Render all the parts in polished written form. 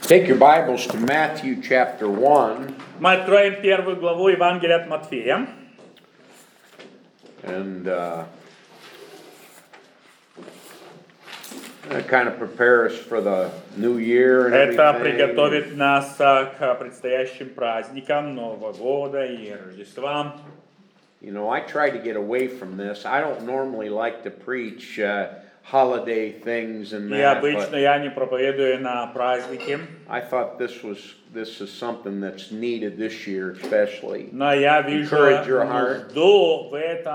Take your Bibles to Matthew chapter 1. Мы откроем первую главу Евангелия от Матфея. And kind of prepare us for the new year and Это everything. приготовит нас к предстоящим праздникам Нового года и Рождества. You know, I try to get away from this. I don't normally like to preach holiday things and И that, обычно but я не проповедую на праздники, I thought this is something that's needed this year especially. но я вижу Encourage your heart. нужду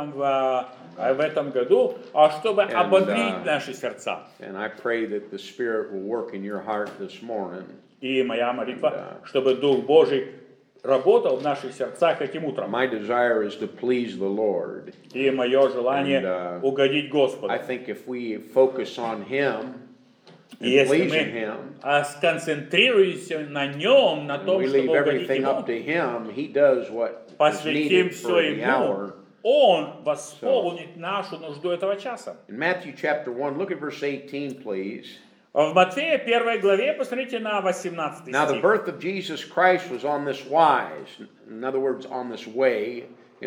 в этом году, чтобы ободрить наши сердца. And I pray that the Spirit will work in your heart this morning. И моя молитва, чтобы Дух Божий работал в наших сердцах этим утром. My desire is to please the Lord. И мое желание угодить Господу. I think if we focus on Him and Если pleasing Him, мы сконцентрируемся на Нем, на том, we чтобы leave угодить everything Ему, up to Him, He does what is посвятим needed все for the Ему, hour. Он восполнит нашу нужду этого часа. In Matthew chapter 1, look at verse 18, please. В Матфея 1 главе, посмотрите на 18 Now the стих. birth of Jesus Christ was on this wise. In other words, on this way,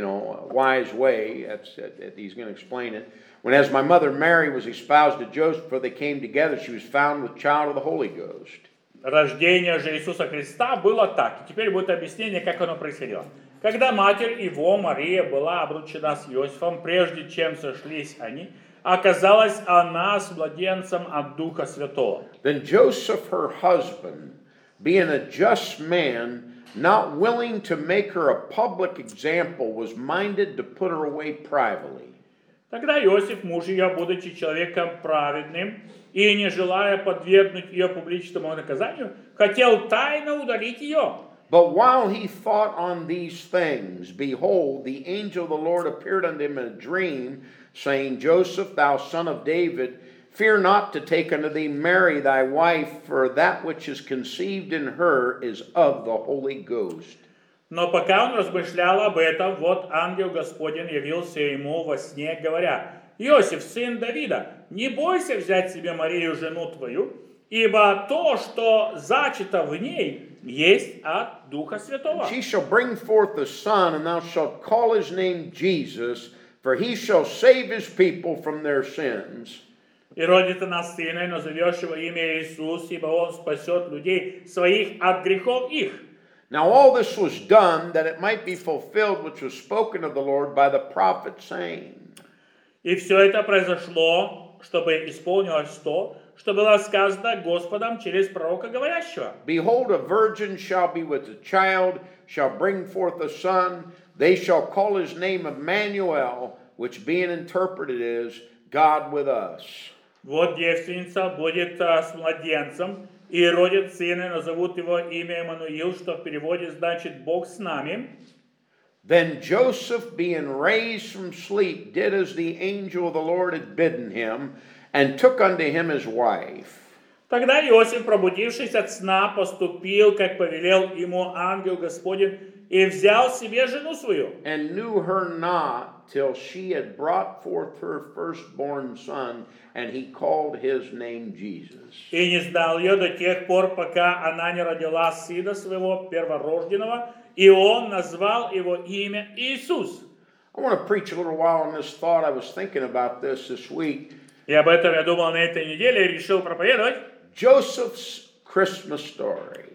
a wise way. He's going to explain it. When as my mother Mary was espoused to Joseph, for they came together, she was found with child of the Holy Ghost. Рождение же Иисуса Христа было так. И теперь будет объяснение, как оно происходило. Когда матерь его, Мария, была обручена с Иосифом, прежде чем сошлись они, оказалась она с младенцем от Духа Святого. Then Joseph, her husband, being a just man, not willing to make her a public example, was minded to put her away privately. Тогда Иосиф, муж ее, будучи человеком праведным и не желая подвергнуть ее публичному наказанию, хотел тайно удалить ее. But while he thought on these things, behold, the angel of the Lord appeared unto him in a dream, saying, Joseph, thou son of David, fear not to take unto thee Mary thy wife, for that which is conceived in her is of the Holy Ghost. Но пока он размышлял об этом, вот ангел Господень явился ему во сне, говоря: Иосиф, сын Давида, не бойся взять себе Марию, жену твою, ибо то, что зачато в ней, есть от Духа Святого. She shall bring forth a son, and thou shalt call his name Jesus, for he shall save his people from their sins. И родит она сына, и назовешь его имя Иисус, ибо он спасет людей своих от грехов их. Now all this was done that it might be fulfilled which was spoken of the Lord by the prophet, saying. И все это произошло, чтобы исполнилось то, что было сказано Господом через пророка говорящего. Behold, a virgin shall be with a child, shall bring forth a son. They shall call his name Emmanuel, which being interpreted is God with us. Вот девственница будет с младенцем, и родит сына, назовут его имя Эммануил, что в переводе значит Бог с нами. Then Joseph, being raised from sleep, did as the angel of the Lord had bidden him, and took unto him his wife. Тогда Иосиф, пробудившись от сна, поступил, как повелел ему ангел Господень, и взял себе жену свою. And knew her not till she had brought forth her firstborn son, and he called his name Jesus. И не знал ее до тех пор, пока она не родила сына своего перворожденного, и он назвал его имя Иисус. I want to preach a little while on this thought. I was thinking about this week. И об этом я думал на этой неделе и решил проповедовать. Joseph's Christmas story.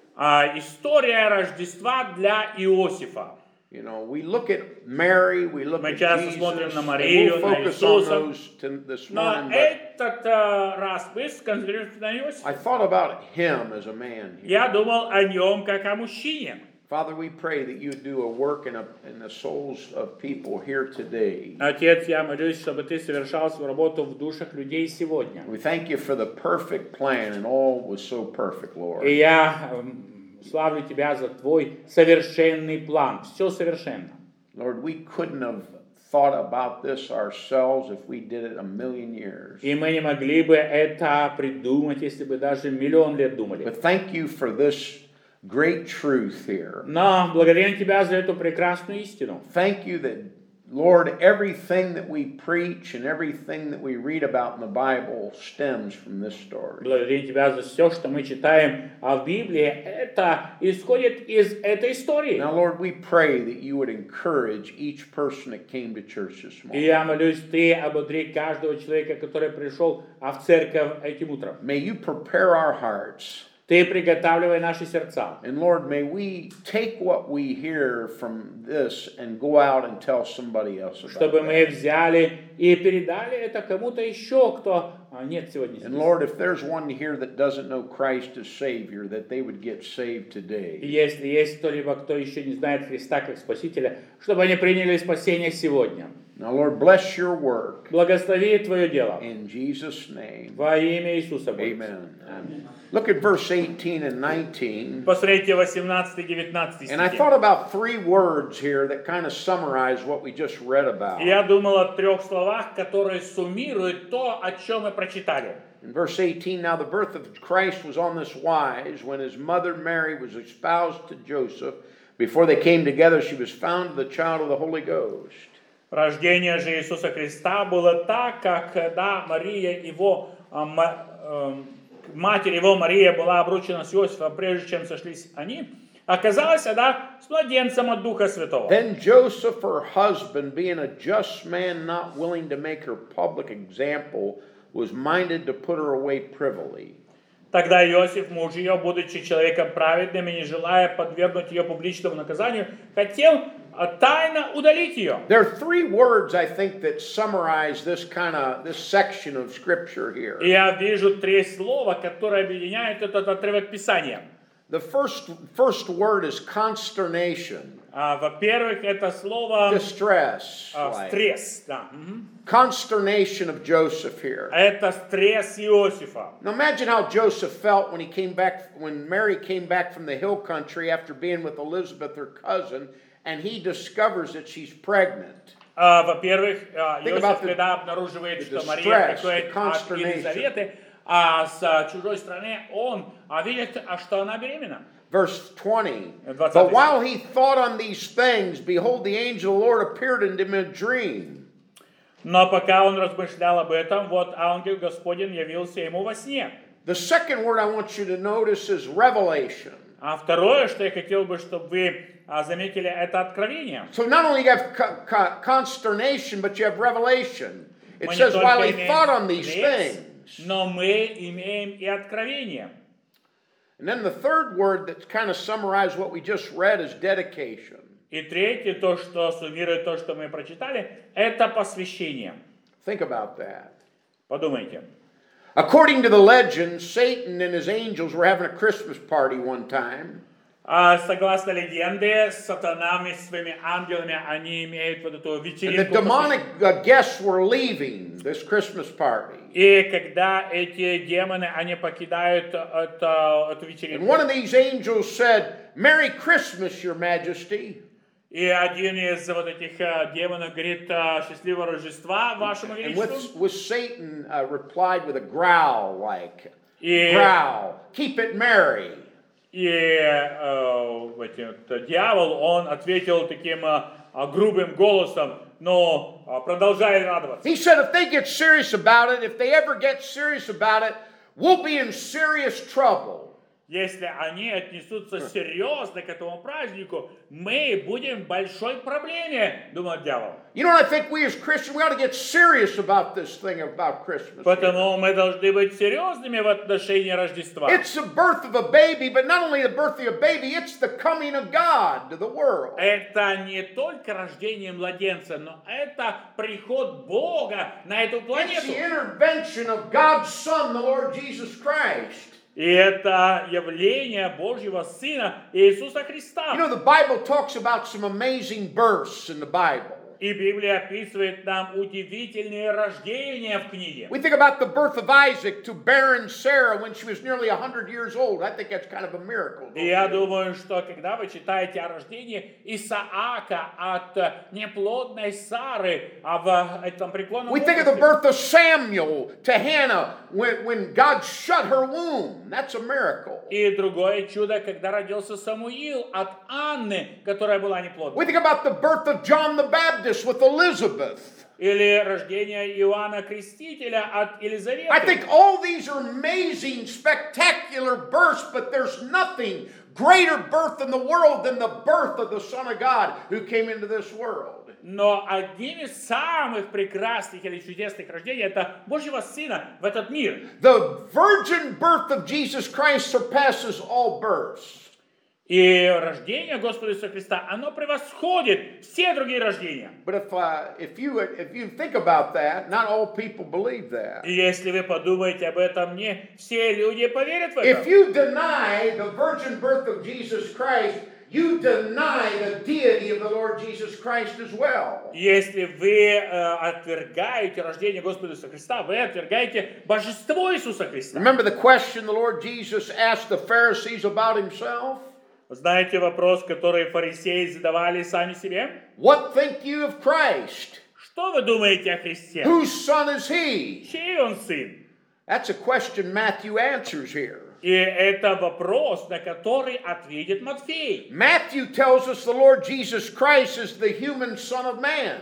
История Рождества для Иосифа. You know, we look at Mary, we look at Jesus, смотрим на and Марию, we'll на focus on Иисуса. those this Но morning. But этот раз мы сконцентрируемся на Иосифе. I thought about him as a man. Я думал о нем как о мужчине. Father, we pray that you would do a work in the souls of people here today. Отец, я молюсь, чтобы ты совершал свою работу в душах людей сегодня. We thank you for the perfect plan, and all was so perfect, Lord. И я славлю тебя за твой совершенный план. Все совершенно. Lord, we couldn't have thought about this ourselves if we did it a million years. И мы не могли бы это придумать, если бы даже миллион лет думали. But thank you for this great truth here. Но благодарим тебя за эту прекрасную истину. Thank you that Lord, everything that we preach and everything that we read about in the Bible stems from this story. Благодарим Тебя за все, что мы читаем в Библии. Это исходит из этой истории. Now, Lord, we pray that you would encourage each person that came to church this И morning. я молюсь, Ты ободри каждого человека, который пришел в церковь этим утром. May you prepare our hearts. Ты приготавливай наши сердца. And Lord, may we take what we hear from this and go out and tell somebody else about Чтобы мы it. взяли и передали это кому-то еще, кто нет сегодня And здесь. Lord, if there's one here that doesn't know Christ as Savior, that they would get saved И today. если есть кто-либо, кто еще не знает Христа как Спасителя, чтобы они приняли спасение сегодня. Now, Lord, bless your work. Благослови Твое дело. In Jesus' name, Во имя Иисуса. Бога. amen. Look at verse 18 and 19. Посмотрите 18-19 And I стихи. thought about three words here that kind of summarize what we just read about. Я думал о 3 словах, которые суммируют то, о чем мы прочитали. In verse 18, now the birth of Christ was on this wise. When his mother Mary was espoused to Joseph, before they came together, she was found the child of the Holy Ghost. Рождение же Иисуса Христа было так, как когда матерь его Мария была обручена с Иосифом, прежде чем сошлись они, оказалась она с младенцем от Духа Святого. Then Joseph, her husband, being a just man, not willing to make her public example, was minded to put her away privily. Тогда Иосиф, муж ее, будучи человеком праведным и не желая подвергнуть ее публичному наказанию, хотел тайно удалить ее. There are three words, I think, that summarize this section of Scripture here. И я вижу 3 слова, которые объединяют этот отрывок Писания. The first word is consternation, Во-первых, это слово distress, like стресс. Да. consternation of Joseph here. Это стресс Иосифа. Now imagine how Joseph felt when Mary came back from the hill country after being with Elizabeth, her cousin, and he discovers that she's pregnant. Во-первых, Think Иосиф, about the- когда обнаруживает, the что Мария distress, приходит the от consternation. Елизаветы, с чужой стороны, он видит, что она беременна. Verse 20. 20. But while he thought on these things, behold, the angel of the Lord appeared unto him in a dream. Но пока он размышлял об этом, вот ангел Господень явился ему во сне. The second word I want you to notice is revelation. А второе, что я хотел бы, чтобы вы заметили, это откровение. So not only you have consternation, but you have revelation. It Мы не says, только while he имеем thought on these стресс, things. но мы имеем и откровение. And then the third word that kind of summarized what we just read is dedication. И третье, то, что суммирует то, что мы прочитали, это посвящение. Think about that. Подумайте. According to the legend, Satan and his angels were having a Christmas party one time. Согласно легенде, сатана вместе со своими ангелами, они имеют вот эту And the вечеринку. demonic guests were leaving this Christmas party. И когда эти демоны, они покидают эту And вечеринку. one of these angels said, Merry Christmas, Your Majesty. И один из вот этих демонов говорит: счастливого Рождества вашему And величеству. with Satan replied with a growl, like, И, growl, keep it merry. Дьявол, он ответил таким грубым голосом: но продолжай радоваться. He said if they get serious about it, if they ever get serious about it, we'll be in serious trouble. Если они отнесутся серьезно к этому празднику, мы будем в большой проблеме, думает дьявол. You know what I think we as Christians, we ought to get serious about this thing about Christmas. Поэтому мы должны быть серьезными в отношении Рождества. It's the birth of a baby, but not only the birth of a baby, it's the coming of God to the world. Это не только рождение младенца, но это приход Бога на эту It's планету. the intervention of God's Son, the Lord Jesus Christ. И это явление Божьего Сына Иисуса Христа. You know, the Bible talks about some amazing births in the Bible. И Библия описывает нам удивительные рождения в книге. We think about the birth of Isaac to barren Sarah when she was nearly 100 years old. I think that's kind of a miracle. И я думаю, что когда вы читаете о рождении Исаака от неплодной Сары, в этом преклонном We think of the возрасте, birth of Samuel to Hannah when God shut her womb. That's a miracle. И другое чудо, когда родился Самуил от Анны, которая была неплодна. We think about the birth of John the Baptist with Elizabeth. Или рождение Иоанна Крестителя от I Елизаветы. think all these are amazing, spectacular births, but there's nothing greater birth in the world than the birth of the Son of God who came into this world. Но одним из самых прекрасных или чудесных рождений это Божьего Сына в этот мир. The virgin birth of Jesus Christ surpasses all births. И рождение Господа Иисуса Христа, оно превосходит все другие рождения. But if you think about that, not all people believe that. И если вы подумаете об этом, не все люди поверят в If это. you deny the virgin birth of Jesus Christ, you deny the deity of the Lord Jesus Christ as well. Если вы отвергаете рождение Господа Иисуса Христа, вы отвергаете божество Иисуса Христа. Remember the question the Lord Jesus asked the Pharisees about himself? Знаете вопрос, который фарисеи задавали сами себе? What think you of Christ? Что вы думаете о Христе? Whose son is he? Чей он сын? That's a question Matthew answers here. И это вопрос, на который ответит Матфей. Matthew tells us the Lord Jesus Christ is the human Son of Man.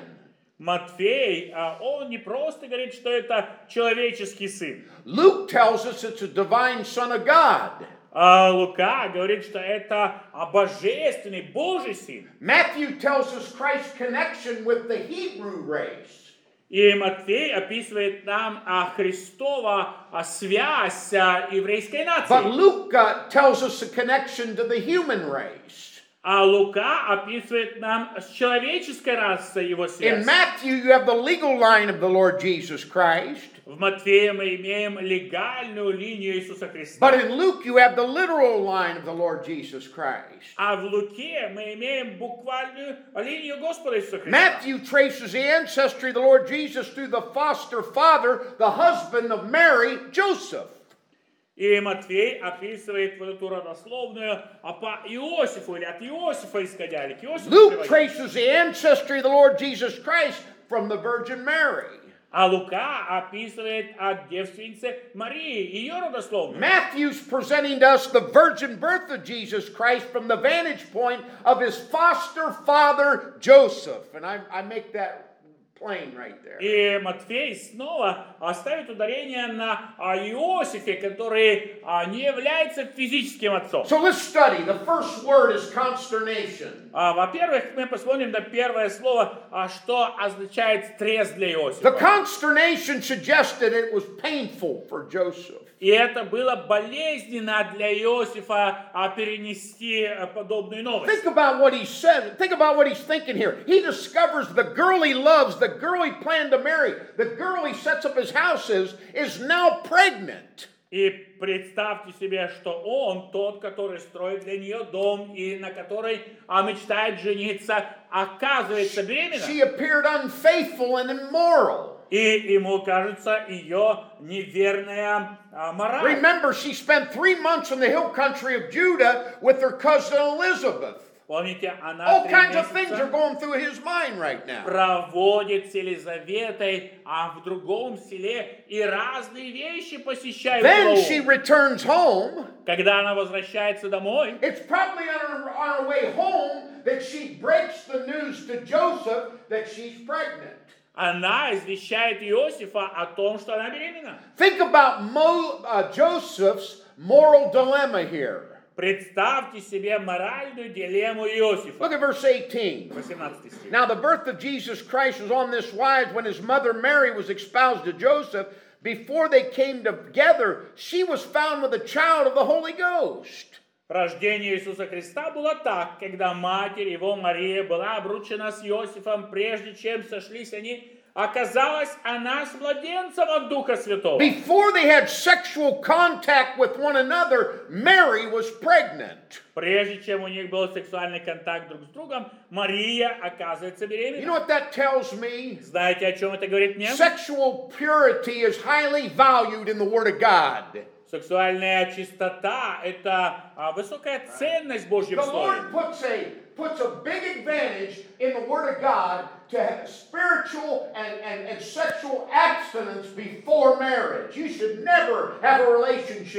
Матфей, он не просто говорит, что это человеческий сын. Luke tells us it's a divine Son of God. А Лука говорит, что это божественный Божий сын. Matthew tells us Christ's connection with the Hebrew race. И Матфей описывает нам Христова связь с еврейской But нацией. Luke tells us the connection to the human race. А Лука описывает нам с человеческой расой его In связь. Matthew, you have the legal line of the Lord Jesus Christ. В Матфее мы имеем легальную линию Иисуса Христа. But in Luke, you have the literal line of the Lord Jesus Christ. А в Луке мы имеем буквальную линию Господа Иисуса Христа. Matthew traces the ancestry of the Lord Jesus through the foster father, the husband of Mary, Joseph. И Матфей описывает вот эту родословную по Иосифу, или от Иосифа исходя, или к Иосифу Luke приводя. traces the ancestry of the Lord Jesus Christ from the Virgin Mary. А Лука описывает от девственницы Марии, ее родословную. Matthew's presenting to us the virgin birth of Jesus Christ from the vantage point of his foster father, Joseph. And I make that plain right there. И Матфей снова ставит ударение на Иосифе, который не является физическим отцом. So let's study. The first word is consternation. Во-первых, мы посмотрим на первое слово, что означает стресс для The Иосифа. consternation suggested it was painful for Joseph. И это было болезненно для Иосифа перенести подобную новость. Think about what he said. Think about what he's thinking here. He discovers the girl he loves, the girl he planned to marry, the girl he sets up his house is now pregnant. И представьте себе, что он тот, который строит для нее дом и на которой мечтает жениться, оказывается беременна. She appeared unfaithful and immoral. И ему кажется ее неверная мораль. Remember, she spent 3 months in the hill country of Judah with her cousin Elizabeth. Помните, она All 3 kinds of things are месяца going through his mind right now. проводит с Елизаветой, в другом селе, и разные вещи посещают Then голову. she returns home. Когда она возвращается домой, It's probably on her way home that she breaks the news to Joseph that she's pregnant. она извещает Иосифа о том, что она беременна. Think about Joseph's moral dilemma here. Представьте себе моральную дилемму Иосифа. Look at verse 18. 18 стих. Now the birth of Jesus Christ was on this wise when his mother Mary was espoused to Joseph. Before they came together, she was found with a child of the Holy Ghost. Рождение Иисуса Христа было так, когда матерь его Мария была обручена с Иосифом, прежде чем сошлись они, оказалась она с младенцем от Духа Святого. Before they had sexual contact with one another, Mary was pregnant. Прежде чем у них был сексуальный контакт друг с другом, Мария оказывается You беременна. know what that tells me? Знаете, о чем это говорит мне? Sexual purity is highly valued in the Word of God. Сексуальная чистота – это высокая ценность в Божьем The Слове. Lord puts a big advantage in the Word of God to have spiritual and sexual abstinence before marriage. You should never have a relationship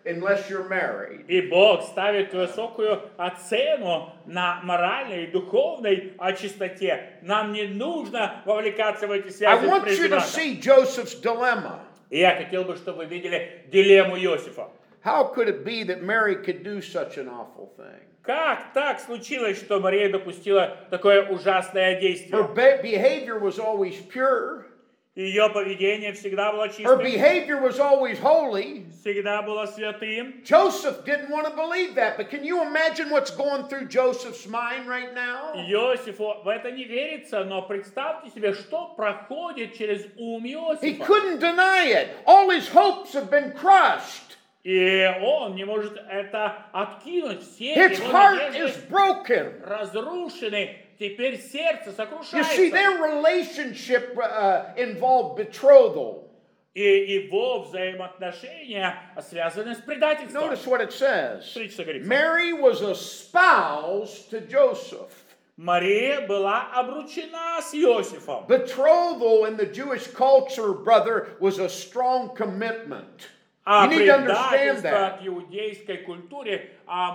unless you're married. И Бог ставит высокую оцену на моральной и духовной чистоте. Нам не нужно вовлекаться в эти I связи want прежде you to брака. see Joseph's dilemma. И я хотел бы, чтобы вы видели дилемму Иосифа. How could it be that Mary could do such an awful thing? Как так случилось, что Мария допустила такое ужасное Her действие? behavior was always pure. Ее поведение всегда было Her чистым, behavior was always holy. всегда было святым. Joseph didn't want to believe that, but can you imagine what's going through Joseph's mind right now? Иосифу в это не верится, но представьте себе, что проходит через ум He Иосифа. couldn't deny it. All his hopes have been crushed. И он не может это откинуть. Все His его heart is надежды broken. разрушены. Теперь сердце You see, сокрушается. their relationship involved betrothal. И его взаимоотношения связаны с предательством. Notice what it says. Смотрите, что говорится. Mary was espoused to Joseph. Мария была обручена с Иосифом. Betrothal in the Jewish culture, brother, was a strong commitment. А You need to understand предательство that. в иудейской культуре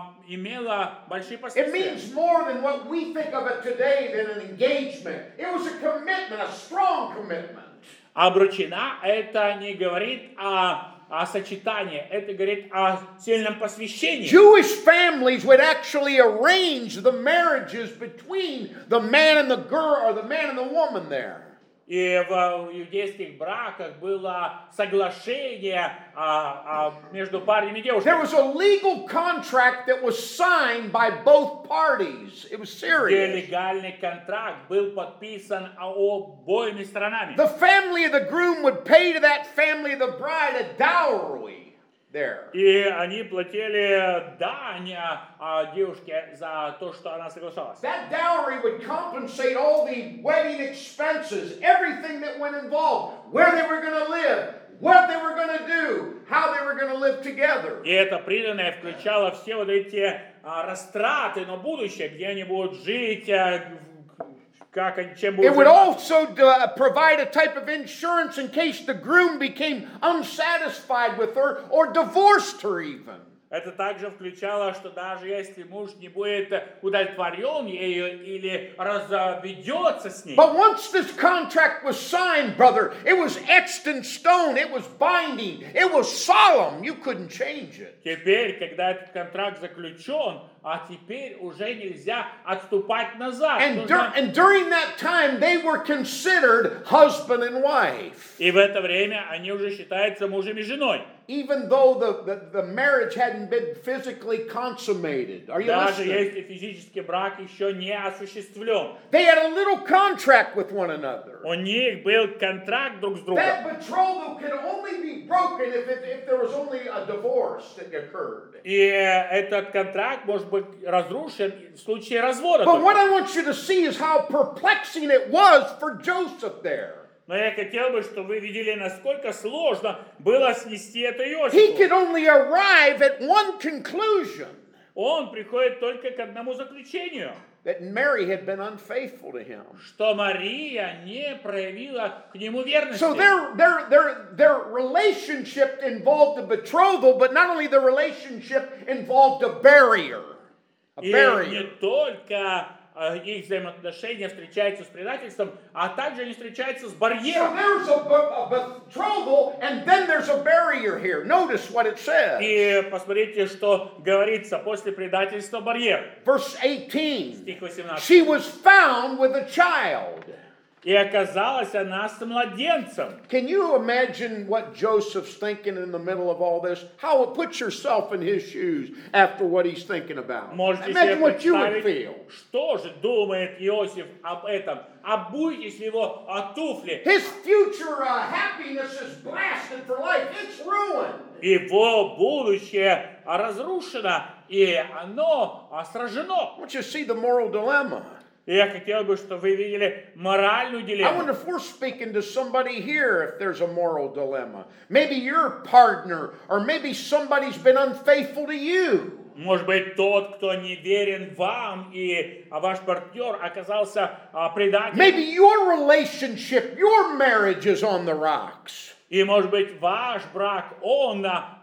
имело большие It последствия. means more than what we think of it today than an engagement. It was a commitment, a strong commitment. Обручена это не говорит о сочетании, это говорит о сильном посвящении. Jewish families would actually arrange the marriages between the man and the girl, or the man and the woman there. И в иудейских браках было соглашение между парнями и There девушками, was a legal contract that was signed by both parties. It was где serious. легальный контракт был подписан обоими сторонами. The family of the groom would pay to that family of the bride a dowry there. И они платили дань девушке за то, что она соглашалась. That dowry would compensate all the wedding expenses, everything that went involved, where they were going to live, what they were going to do, how they were going to live together. И это приданное включало все вот эти растраты на будущее, где они будут жить, чем It будут would заниматься. also provide a type of insurance in case the groom became unsatisfied with her or divorced her even. Это также включало, что даже если муж не будет удовлетворен ею или разведется с ней, But once this contract was signed, brother, it was etched in stone, it was binding, it was solemn, you couldn't change it. теперь, когда этот контракт заключен, теперь уже нельзя отступать назад. And during that time, they were considered husband and wife. И в это время они уже считаются мужем и женой. Even though the marriage hadn't been physically consummated. Are you Даже listening? если физический брак еще не осуществлен. They had a little contract with one another. У них был контракт друг с другом. That betrothal could only be broken if there was only a divorce that occurred. И этот контракт может быть разрушен в случае развода. But только. what I want you to see is how perplexing it was for Joseph there. Но я хотел бы, чтобы вы видели, насколько сложно было снести это He Иосифу. could only arrive at one conclusion, Он приходит только к одному заключению, that Mary had been unfaithful to him. что Мария не проявила к нему верности. So their relationship involved a betrothal, but not only the relationship involved a barrier. A И не barrier. только их взаимоотношения встречаются с предательством, а также они встречаются с So барьером. there's a betrothal, and then there's a barrier here. Notice what it says. И посмотрите, что говорится после предательства барьер. Verse 18. Стих 18. She was found with a child. И оказалась она с младенцем. Can you imagine what Joseph's thinking in the middle of all this? How put yourself in his shoes after what he's thinking about. Можете Imagine себе what you would представить, feel. что же думает Иосиф об этом. Обуйтесь в его туфли. His future happiness is blasted for life. It's ruined. Его будущее разрушено, и оно сражено. I want you to see the moral dilemma. И я хотел бы, чтобы вы видели моральную I дилемму. wonder if we're speaking to somebody here if there's a moral dilemma. Maybe your partner, or maybe somebody's been unfaithful to you. Может быть, тот, кто не верен вам, и ваш партнер оказался предателем. Maybe your relationship, your marriage is on the rocks. И, может быть, ваш брак, он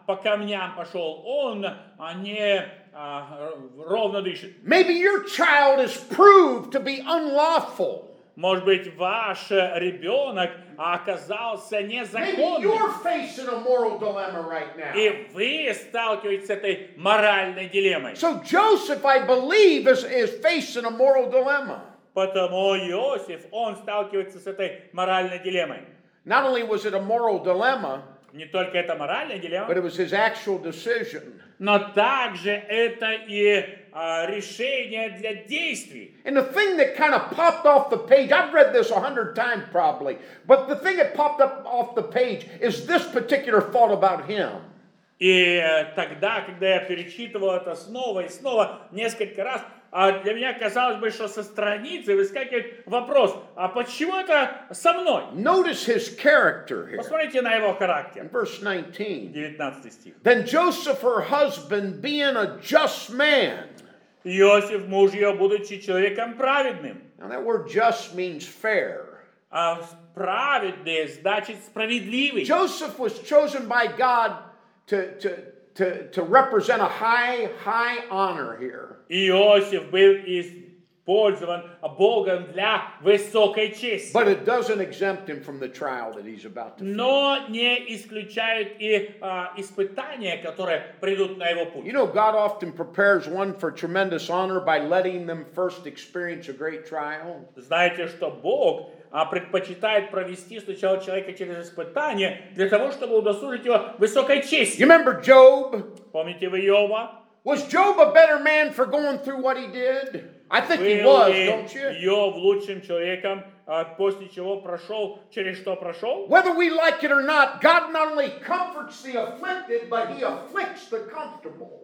по камням пошел, он не ровно дышит. Maybe your child is proved to be unlawful. Может быть, ваш ребенок оказался Maybe незаконным. you're facing a moral dilemma right now. И вы сталкиваетесь с этой моральной дилеммой. So Joseph, I believe, is facing a moral dilemma. Потому Иосиф, он сталкивается с этой моральной дилеммой. Not only was it a moral dilemma, Не только это моральная but дилемма, it was his actual decision. но также это и решение для действий. And the thing that kind of popped off the page, I've read this 100 times probably, but the thing that popped up off the page is this particular thought about him. И тогда, когда я перечитывал это снова и снова, несколько раз, для меня казалось бы, что со страницы выскакивает вопрос, а почему это со мной? Notice his character here. Посмотрите на его In характер. verse 19. 19 стих. Then Joseph, her husband, being a just man. Иосиф, муж ее, будучи человеком праведным. Now that word just means fair. А праведный значит справедливый. Joseph was chosen by God to represent a high honor here. Иосиф был использован Богом для высокой чести. But it doesn't exempt him from the trial that he's about to face. Но не исключают и испытания, которые придут на его путь. You know, God often prepares one for tremendous honor by letting them first experience a great trial. Знаете, что Бог предпочитает провести сначала человека через испытание для того, чтобы удосужить его высокой чести. You remember Job? Помните вы Иова? Was Job a better man for going through what he did? I think he was, don't you? Иов лучшим человеком, после чего прошел, через что прошел? Whether we like it or not, God not only comforts the afflicted, but he afflicts the comfortable.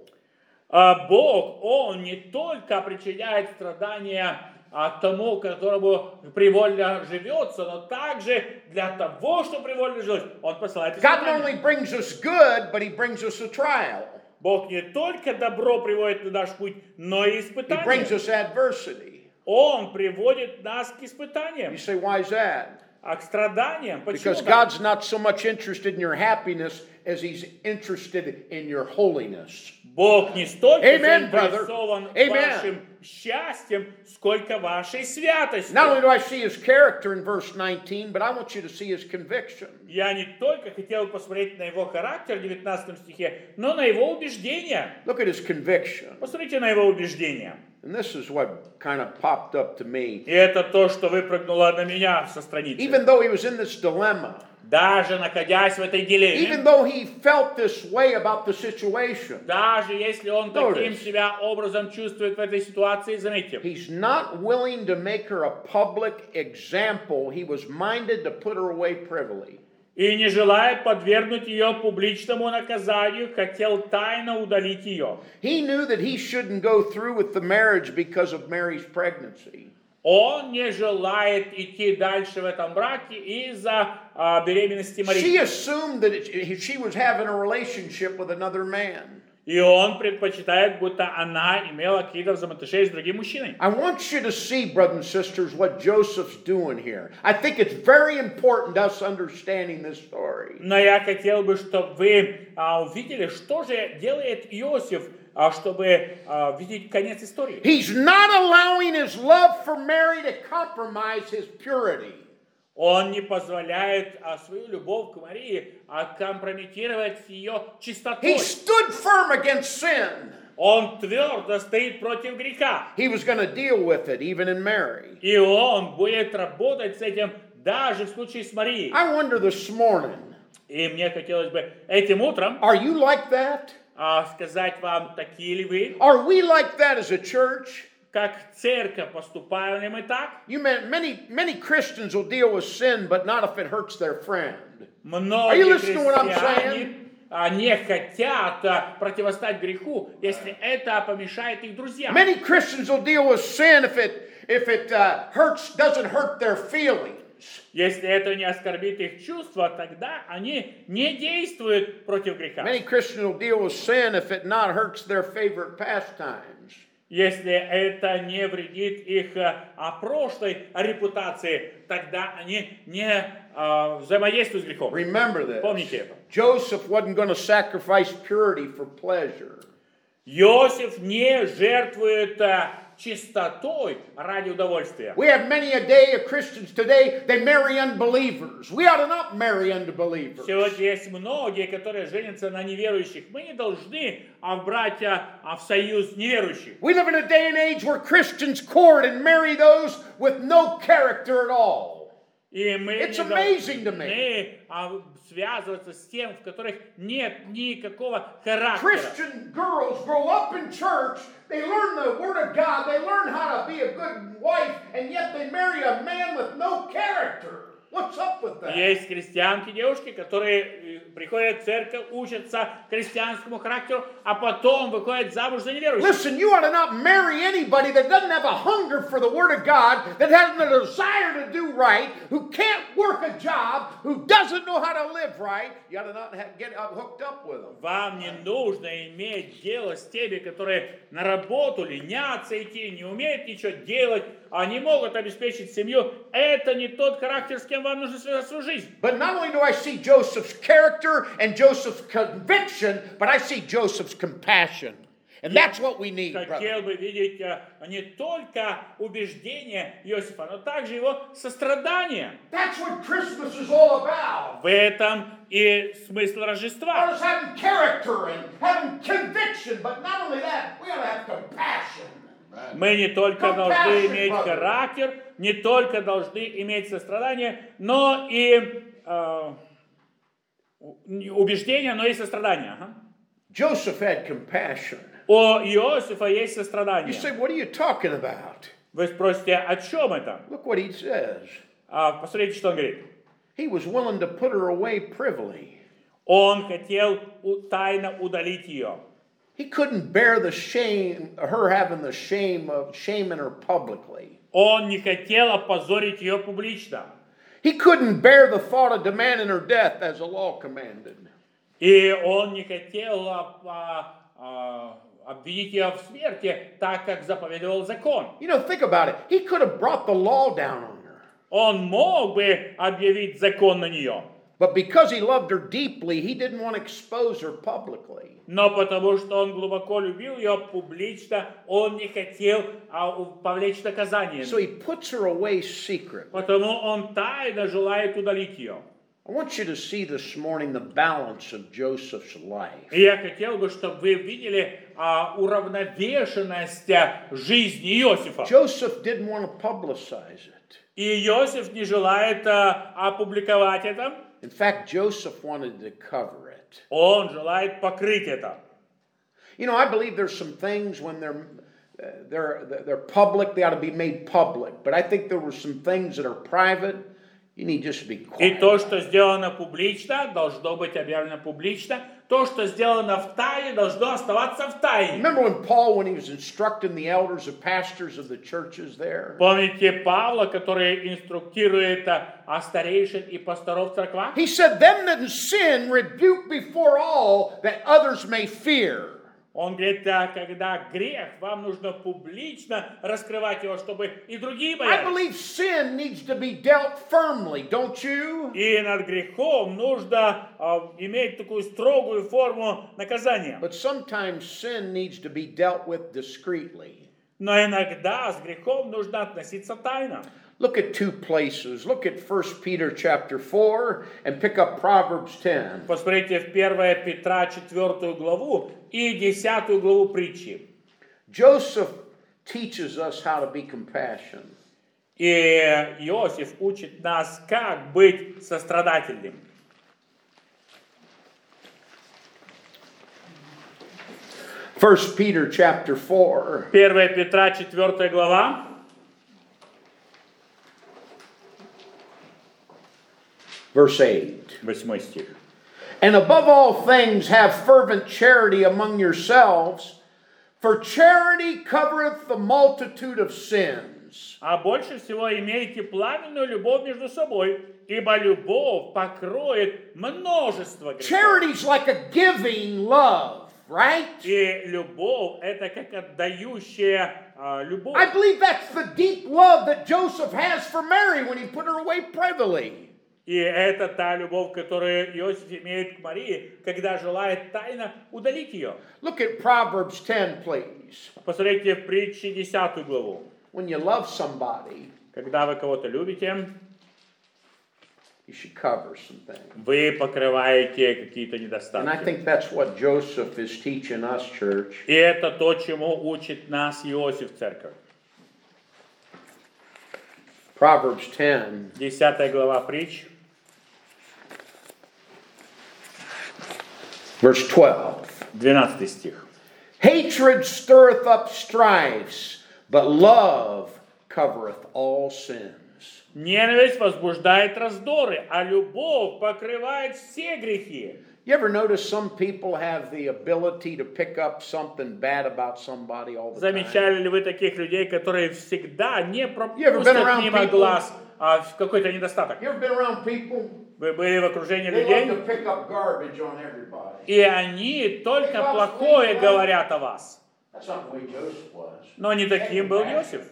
Бог, Он не только причиняет страдания тому, которому привольно живется, но также для того, что привольно жить, Он посылает God not испытания. only brings us good, but he brings us a trial. Бог не только добро приводит на наш путь, но и He brings испытания. us adversity. Он приводит нас к You испытаниям, say, why is that? к страданиям. Почему Because так? God's not so much interested in your happiness as he's interested in your holiness. Бог не столько Amen, brother. заинтересован Amen. вашим счастьем, сколько вашей святостью. Not only do I see his character in verse 19, but I want you to see his conviction. Я не только хотел посмотреть на его характер в 19 стихе, но на его убеждения. Look at his conviction. Посмотрите на его убеждения. And this is what kind of popped up to me. И это то, что выпрыгнуло на меня со страницы. Even though he was in this dilemma, Даже находясь в этой дилемме, even though he felt this way about the situation, даже если он таким Notice. себя образом чувствует в этой ситуации, заметьте, he's not willing to make her a public example. He was minded to put her away privily. и не желая подвергнуть ее публичному наказанию, хотел тайно удалить ее. He knew that he shouldn't go through with the marriage because of Mary's pregnancy. Он не желает идти дальше в этом браке из-за беременности She Марии. assumed that she was having a relationship with another man. И он предпочитает, будто она имела какие-то взаимоотношения с другим мужчиной. I want you to see, brothers and sisters, what Joseph's doing here. I think it's very important us understanding this story. Но я хотел бы, чтобы вы увидели, что же делает Иосиф, чтобы видеть конец истории. He's not allowing his love for Mary to compromise his purity. Он не позволяет свою любовь к Марии компрометировать ее чистотой. He stood firm against sin. Он твердо стоит против греха. He was going to deal with it, even in Mary. И он будет работать с этим даже в случае с Марией. I wonder this morning, И мне хотелось бы этим утром are you like that? сказать вам, такие ли вы, Are we like that as a church? как церковь, поступаем ли мы так? Many Christians will deal with sin, but not if it hurts their friend. Многие you listening to what I'm христиане не хотят противостать греху, если это помешает их друзьям. Many Christians will deal with sin if it doesn't hurt their feelings. Если это не оскорбит их чувства, тогда они не действуют против греха. Many Christians will deal with sin if it not hurts their favorite pastimes. Если это не вредит их прошлой репутации, тогда они не взаимодействуют с грехом. Remember this. Помните это. Joseph wasn't going to sacrifice purity for pleasure. Иосиф не жертвует чистотой ради удовольствия. We have many a day of Christians today, they marry unbelievers. We ought to not marry unbelievers. Сегодня есть многие, которые женятся на неверующих. Мы не должны брать в союз неверующих. We live in a day and age where Christians court and marry those with no character at all. И мы It's не amazing to me. должны связываться с тем, в которых нет никакого характера. Christian girls grow up in church, they learn the Word of God, they learn how to be a good wife, and yet they marry a man with no character. What's up with that? Есть христианки, девушки, которые приходят в церковь, учатся христианскому характеру, а потом выходят замуж за неверующих. Listen, you ought to not marry anybody that doesn't have a hunger for the Word of God, that hasn't a desire to do right, who can't work a job, who doesn't know how to live right. You ought to not get hooked up with them. Вам не нужно иметь дело с теми, которые на работу ленятся идти, не умеют ничего делать, они могут обеспечить семью. Это не тот характер, с кем вам нужно связать свою жизнь. But not only do I see Joseph's character and Joseph's conviction, but I see Joseph's compassion. And that's what we need, brother. Хотел бы видеть не только убеждение Иосифа, но также его сострадание. That's what Christmas is all about. В этом и смысл Рождества. Us having character and having conviction, but not only that, we ought to have compassion. Мы не только должны иметь характер, не только должны иметь сострадание, но и убеждение, но и сострадание. Joseph had compassion. У Иосифа есть You сострадание. say, what are you talking about? Вы спросите, о чем это? Look what he says. Посмотрите, что он говорит. He was willing to put her away privily. Он хотел тайно удалить ее. He couldn't bear the shame, her having the shame of shaming her publicly. Он не хотел опозорить ее публично. He couldn't bear the thought of demanding her death as the law commanded. И он не хотел обвинить ее в смерти, так как заповедовал закон. You know, think about it. He could have brought the law down on her. Он мог бы объявить закон на нее. But because he loved her deeply, he didn't want to expose her publicly. Но потому что он глубоко любил ее публично, он не хотел повлечь наказание. So he puts her away secretly. Потому он тайно желает удалить ее. I want you to see this morning the balance of Joseph's life. И я хотел бы, чтобы вы видели уравновешенность жизни Иосифа. Joseph didn't want to publicize it. И Иосиф не желает опубликовать это. In fact, Joseph wanted to cover it. Он желает покрыть это. You know, I believe there's some things when they're public, they ought to be made public. But I think there were some things that are private. You need just to be И quiet. то, что сделано публично, должно быть объявлено публично. То, что сделано в тайне, должно оставаться в тайне. Remember when he was instructing the elders and pastors of the churches there? Помните Павла, который инструктирует старейшин и пасторов в церквах? He said, them that sin rebuke before all, that others may fear. Он говорит, когда грех, вам нужно публично раскрывать его, чтобы и другие I боялись. believe sin needs to be dealt firmly, don't you? И над грехом нужно иметь такую строгую форму наказания. But sometimes sin needs to be dealt with discreetly. Но иногда с грехом нужно относиться тайно. Look at two places. Look at 1 Peter chapter 4 and pick up Proverbs 10. Посмотрите в 1 Петра 4 главу и 10 главу притчи. Joseph teaches us how to be compassionate. И Иосиф учит нас, как быть сострадательным. 1 Peter chapter 4. 1 Петра 4 глава. Verse 8. 8 стих. And above all things have fervent charity among yourselves, for charity covereth the multitude of sins. А больше всего имейте пламенную любовь между собой, ибо любовь покроет множество грехов. Charity's like a giving love, right? И любовь — это как отдающая любовь. I believe that's the deep love that Joseph has for Mary when he put her away privily. И это та любовь, которую Иосиф имеет к Марии, когда желает тайно удалить ее. Look at Proverbs 10, please. Посмотрите в притче 10 главу. When you love somebody, Когда вы кого-то любите, you should cover some things. вы покрываете какие-то And I недостатки. think that's what Joseph is teaching us, church. И это то, чему учит нас Иосиф церковь. Proverbs 10, 10 глава притч, verse 12. 12 стих. Hatred stirreth up strifes, but love covereth all sins. Ненависть возбуждает раздоры, а любовь покрывает все грехи. You ever notice some people have the ability to pick up something bad about somebody all the time? Замечали ли вы таких людей, которые всегда не ever been пропустят around мимо people- глаз какой-то недостаток? You ever been around people? Вы были в окружении They людей, love to pick up garbage on everybody. и они только плохое говорят о вас. That's not the way Joseph was. Но не таким был Иосиф.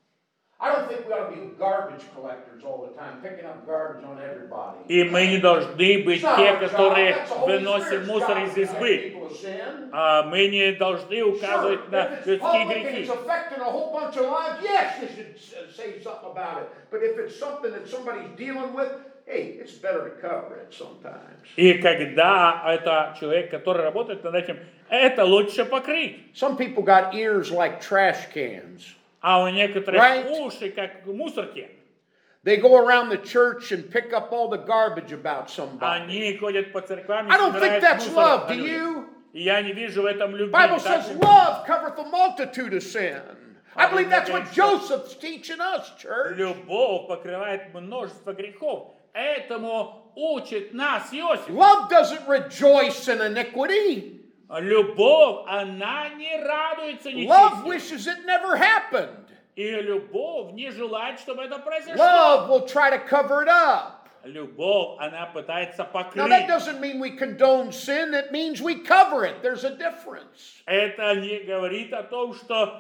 I don't think we ought to be garbage collectors all the time, picking up garbage on everybody. И мы не должны быть It's not те, our job. которые That's the Holy выносим Spirit's мусор job из to избы. correct people of sin. Мы не должны Sure, указывать на if it's людские public and грехи. it's affecting a whole bunch of lives, yes, you should say something about it. But if it's something that somebody's dealing with, hey, it's better to cover it sometimes. И когда это человек, который работает над этим, это лучше покрыть. Some people got ears like trash cans. А у некоторых Right. уши, как мусорки. They go around the church and pick up all the garbage about somebody. Они ходят по церквам и I don't think собирают that's мусор love, о do людях. you? И я не вижу в этом любви. Bible Так says ли? love covereth a multitude of sin. I believe that's what Bible Joseph's teaching us, church. Любовь покрывает множество грехов. Этому учит нас Иосиф. Love doesn't rejoice in iniquity. Любовь, она не радуется Love нечестию. wishes it never happened. И любовь не желает, чтобы это произошло. Love will try to cover it up. Любовь, она пытается Now, that покрыть. doesn't mean we condone sin. It means we cover it. There's a difference. Это не говорит о том, что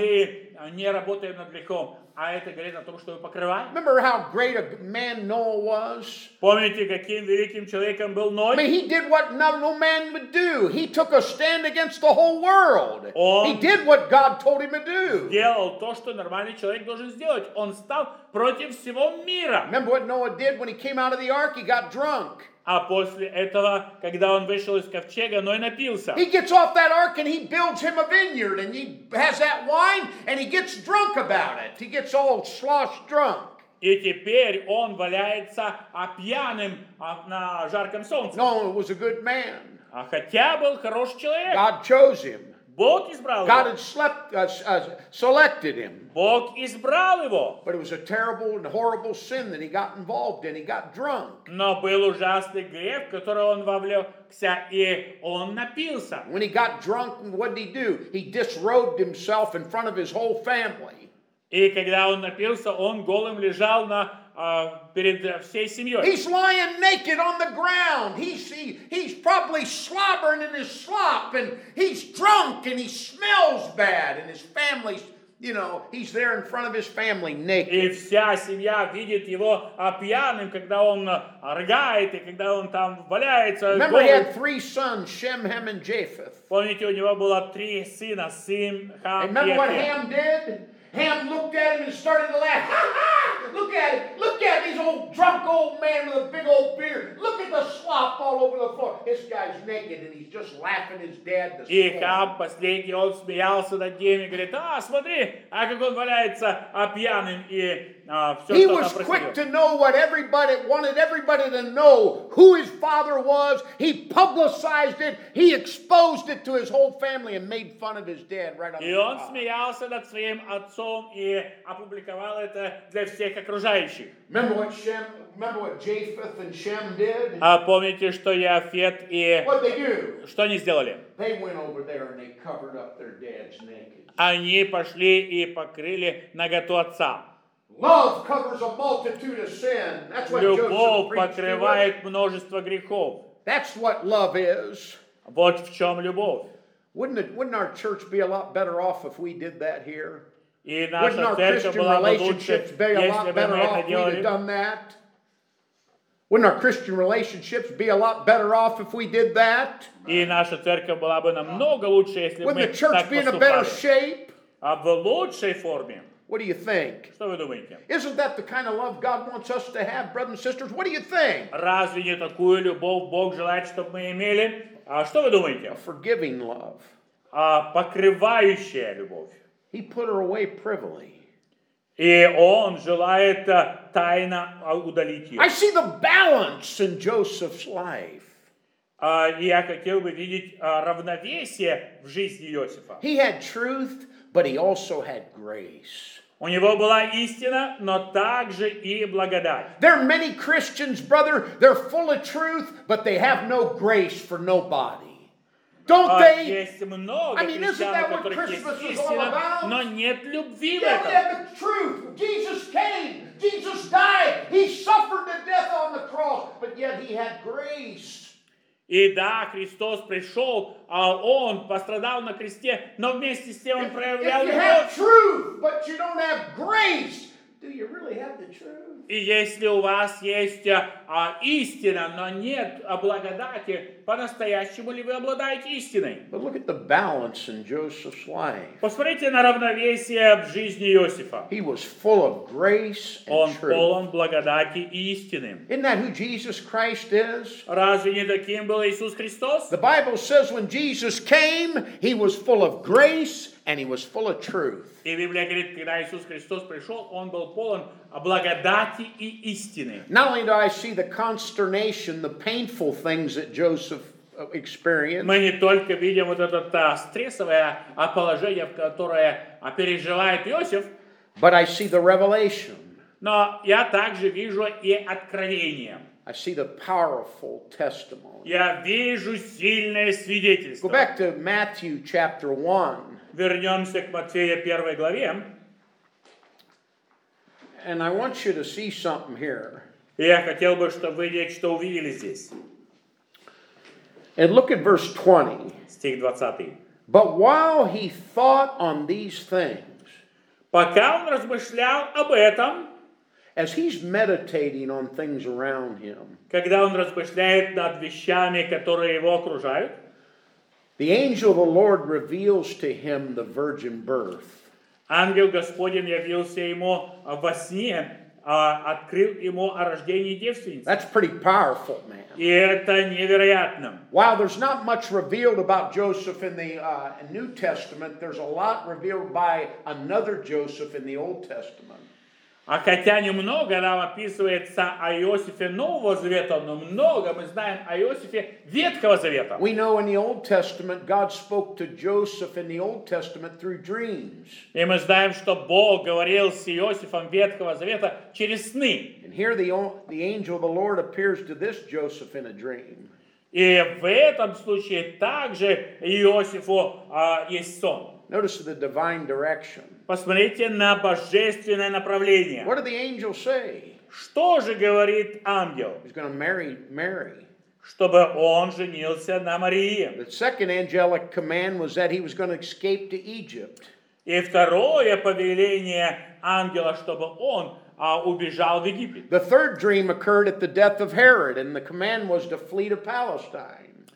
мы не работаем над грехом, а это говорит о том, что мы покрываем. Remember how great a man Noah was? Помните, каким великим человеком был I Ной? mean, he did what no man would do. He took a stand against the whole world. He did what God told him to do. Делал то, что нормальный человек должен сделать. Он стал против всего мира. Remember what Noah did when he came out of the ark? He got drunk. А после этого, когда он вышел из ковчега, Ной напился. He gets off that ark and he builds him a vineyard and he has that wine and he gets drunk about it. He gets all slosh drunk. И теперь он валяется пьяным на жарком солнце. Noah was a good man. А хотя был хороший человек. God chose him. Бог избрал God его. had selected him. Бог избрал его. But it was a terrible and horrible sin that he got involved in. He got drunk. Но был ужасный грех, в который он вовлекся, и он напился. When he got drunk, what did he do? He disrobed himself in front of his whole family. И когда он напился, он голым лежал перед всей семьей. He's lying naked on the ground. He's probably slobbering in his slop, and he's drunk, and he smells bad, and his family's, he's there in front of his family naked. И вся семья видит его пьяным, когда он рыгает, и когда он там валяется Remember, he голым. had 3 sons, Shem, Ham, and Japheth. Помните, у него было 3 сына, Сим, Хам And и remember what Яфет. Ham did? Ham looked at him and started to laugh. Ha ha! Look at it! Look at this old drunk old man with a big old beard. Look at the slop all over the floor. This guy's naked and he's just laughing his dad to И scorn. Хам последний, он смеялся над ним и говорит: смотри, как он валяется пьяным, и все, He что was там quick происходит. to know what everybody wanted everybody to know who his father was. He publicized it. He exposed it to his whole family and made fun of his dad right on И the он spot. смеялся над своим отцом и опубликовал это для всех окружающих. Remember what Japheth and Shem did? А помните, что Яфет и What'd they do? что они сделали? They went over there and they covered up their dads naked. Они пошли и покрыли наготу отца. Love covers a multitude of sin. That's what Joseph Любовь preached to us. покрывает множество грехов. That's what love is. Вот в чем любовь. Wouldn't our church be a lot better off if we did that here? И Wouldn't наша our церковь Christian была бы лучше, relationships be a если lot бы better мы off это if we'd have делали. done that? Wouldn't our Christian relationships be a lot better off if we did that? И наша церковь была бы намного лучше, если бы мы Wouldn't the church так be in a better поступали. shape? А в лучшей форме. What do you think? Что вы думаете? Isn't that the kind of love God wants us to have, brothers and sisters? What do you think? Разве не такую любовь Бог желает, чтобы мы имели? А что вы думаете? A forgiving love. Покрывающая любовь. He put her away privily. И Он желает тайно удалить ее. I see the balance in Joseph's life. И я хотел бы видеть равновесие в жизни Иосифа. He had truth, but he also had grace. У него была истина, но также и благодать. There are many Christians, brother, they're full of truth, but they have no grace for nobody. Don't they? Есть много I mean, isn't христиан, that у what которых есть Christmas is all истина, about? но нет любви в Yeah, этом. we have the truth. Jesus came. Jesus died. He suffered the death on the cross, but yet he had grace. И да, Христос пришел, а Он пострадал на кресте, но вместе с тем Он проявлял If you have любовь. truth, but you don't have grace, do you really have the truth? И если у вас есть истина, но нет благодати, по-настоящему ли вы обладаете истиной? But look at the balance in Joseph's life. Посмотрите на равновесие в жизни Иосифа. He was full of grace Он and truth. полон благодати и истины. Isn't that who Jesus Christ is? Разве не таким был Иисус Христос? The Bible says when Jesus came, he was full of grace and he was full of truth. И Библия говорит, когда Иисус Христос пришел, Он был полон благодати и истины. Not only do I see the consternation, the painful things that Joseph experienced, Мы не только видим вот это стрессовое положение, которое переживает Иосиф, but I see the revelation. но я также вижу и откровение. I see the powerful testimony. Я вижу сильное Go свидетельство. back to Matthew chapter 1, Вернемся к Матфея 1 главе. and I want you to see something here. И я хотел бы, чтобы вы нечто увидели здесь. And look at verse 20. Стих 20. But while he thought on these things, Пока он размышлял об этом, as he's meditating on things around him, когда он размышляет над вещами, которые его окружают, the angel of the Lord reveals to him the virgin birth. ангел Господень явился ему во сне, открыл ему о рождении девственницы. That's pretty powerful, man. И это невероятно. While there's not much revealed about Joseph in the New Testament, there's a lot revealed by another Joseph in the Old Testament. А хотя немного нам описывается о Иосифе Нового Завета, но много мы знаем о Иосифе Ветхого Завета. We know in the Old Testament, God spoke to Joseph in the Old Testament through dreams. И мы знаем, что Бог говорил с Иосифом Ветхого Завета через сны. And here the angel of the Lord appears to this Joseph in a dream. И в этом случае также Иосифу есть сон. Notice the divine direction. Посмотрите на божественное направление. What did the angel say? Что же говорит ангел? He's going to marry Mary. Чтобы он женился на Марии. The second angelic command was that he was going to escape to Egypt. И второе повеление ангела, чтобы он убежал в Египет. The third dream occurred at the death of Herod, and the command was to flee to Palestine.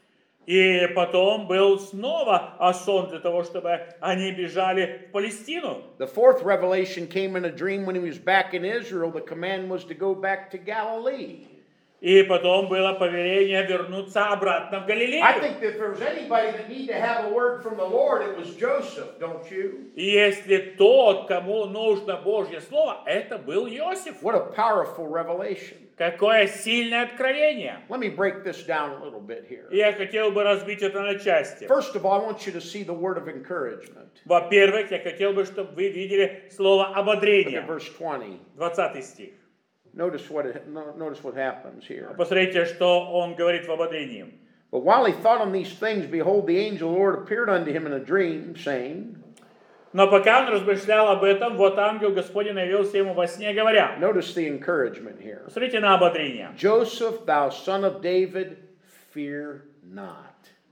И потом был снова сон для того, чтобы они бежали в Палестину. The fourth revelation came in a dream when he was back in Israel. The command was to go back to Galilee. И потом было повеление вернуться обратно в Галилею. I think that if there was anybody that needed to have a word from the Lord, it was Joseph, don't you? И если тот, кому нужно Божье Слово, это был Иосиф. What a powerful revelation. Какое сильное откровение. Let me break this down a little bit here. Я хотел бы разбить это на части. First of all, I want you to see the word of encouragement. Во-первых, я хотел бы, чтобы вы видели слово Look ободрение. at verse 20. 20 стих. Notice what happens here. Посмотрите, что он говорит в ободрении. But while he thought on these things, behold, the angel of the Lord appeared unto him in a dream, saying, Но пока он размышлял об этом, вот ангел Господень явился ему во сне, говоря. notice the encouragement here. Посмотрите на ободрение. Joseph, thou son of David, fear not.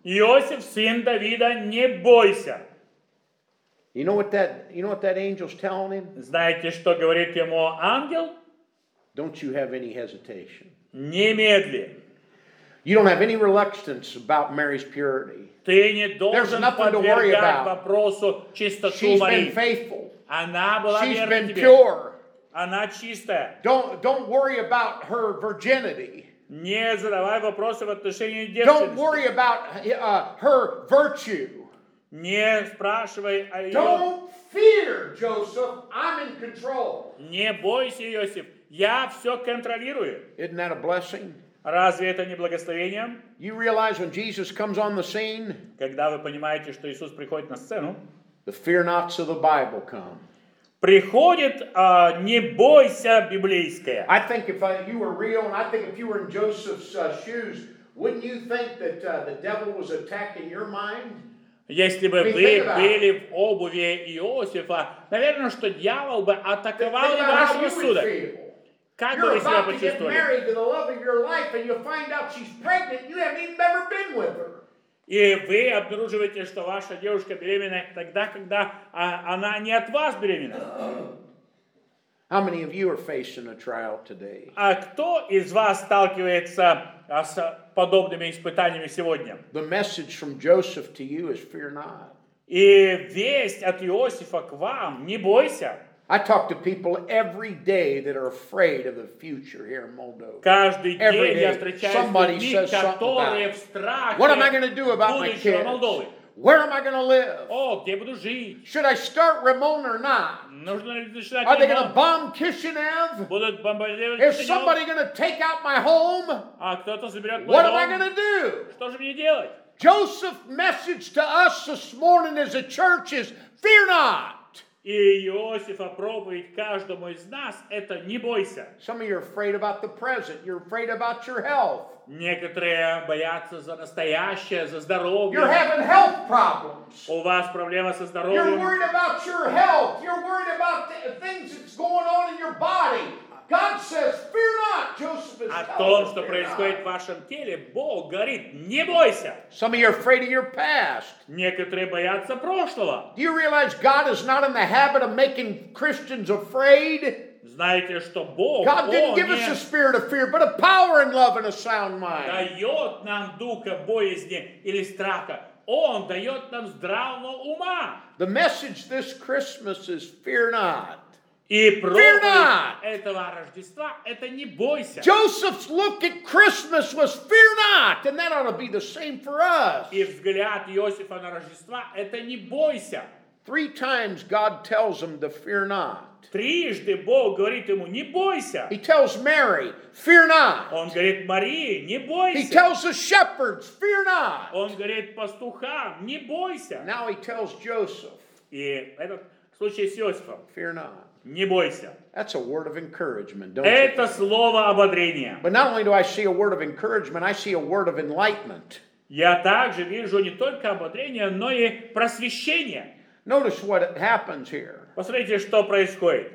Иосиф, сын Давида, не бойся. You know what that angel's telling him? Знаете, что говорит ему ангел? Don't you have any hesitation. Немедли. You don't have any reluctance about Mary's purity. Ты не должен nothing to worry подвергать about. вопросу чистоту She's been Марии. faithful. Она была She's верна been тебе. pure. Она чистая. Don't worry about her virginity. Не задавай вопросы в отношении Don't worry девственности. about her virtue. Не спрашивай о ее... Don't fear, Joseph. I'm in control. Не бойся, Иосиф. Я все контролирую. Isn't that a blessing? Разве это не благословение? You realize when Jesus comes on the scene, Когда вы понимаете, что Иисус приходит на сцену, the fear nots of the Bible come. приходит «не бойся» библейское. I think if you were real, and I think if you were in Joseph's shoes, wouldn't you think that the devil was attacking your mind? Если бы вы были в обуви Иосифа, наверное, что дьявол бы атаковал Think about ваш how you would рассудок. feel. Как бы You're вы себя about to get почувствовали? married to the love of your life, and you find out she's pregnant. You haven't even ever been with her. И вы обнаруживаете, что ваша девушка беременна тогда, когда она не от вас беременна. How many of you are facing a trial today? А кто из вас сталкивается с подобными испытаниями сегодня? The message from Joseph to you is fear not. И весть от Иосифа к вам: не бойся. I talk to people every day that are afraid of the future here in Moldova. Каждый Every день я day, встречаюсь с somebody людьми, says something которые about в страхе What am I going to do about my будущего kids? Молдовы. Where am I going to live? О, где буду жить? Should I start Ramon or not? Нужно ли начинать Are they going to ремонт? bomb Kishinev? Будут бомбардировать Is Кишинев? somebody going to take out my home? А кто-то заберет мой What am I дом? going to do? Что же мне делать? Joseph's message to us this morning as a church is fear not. И Иосифа проповедь каждому из нас — это не бойся. Some of you are afraid about the present. You're afraid about your health. Некоторые боятся за настоящее, за You're здоровье. having health problems. У вас проблема со You're здоровьем. worried about your health. You're worried about the things that's going on in your body. God says, fear not. Joseph is О telling том, us, что fear происходит not. в вашем теле, Бог говорит: не бойся. Some of you are afraid of your past. Некоторые боятся прошлого. Do you realize God is not in the habit of making Christians afraid? Знаете, что Бог, God didn't Он give us a не spirit of fear, but of power and love and a sound mind. дает нам духа боязни или страха. Он дает нам здравого ума. The message this Christmas is fear not. И проповедь not. этого Рождества — это не бойся. Joseph's look at Christmas was fear not, and that ought to be the same for us. И взгляд Иосифа на Рождество — это не бойся. 3 times God tells him to fear not. Трижды Бог говорит ему: не бойся. He tells Mary, fear not. Он говорит Марии: не He бойся. tells the shepherds, fear not. Он говорит пастухам: не бойся. Now he tells Joseph, И этот случай с Иосифом: fear not. не бойся. That's a word of encouragement, don't you? Это слово ободрения. But not only do I see a word of encouragement, I see a word of enlightenment. Я также вижу не только ободрение, но и просвещение. Notice what happens here. Посмотрите, что происходит.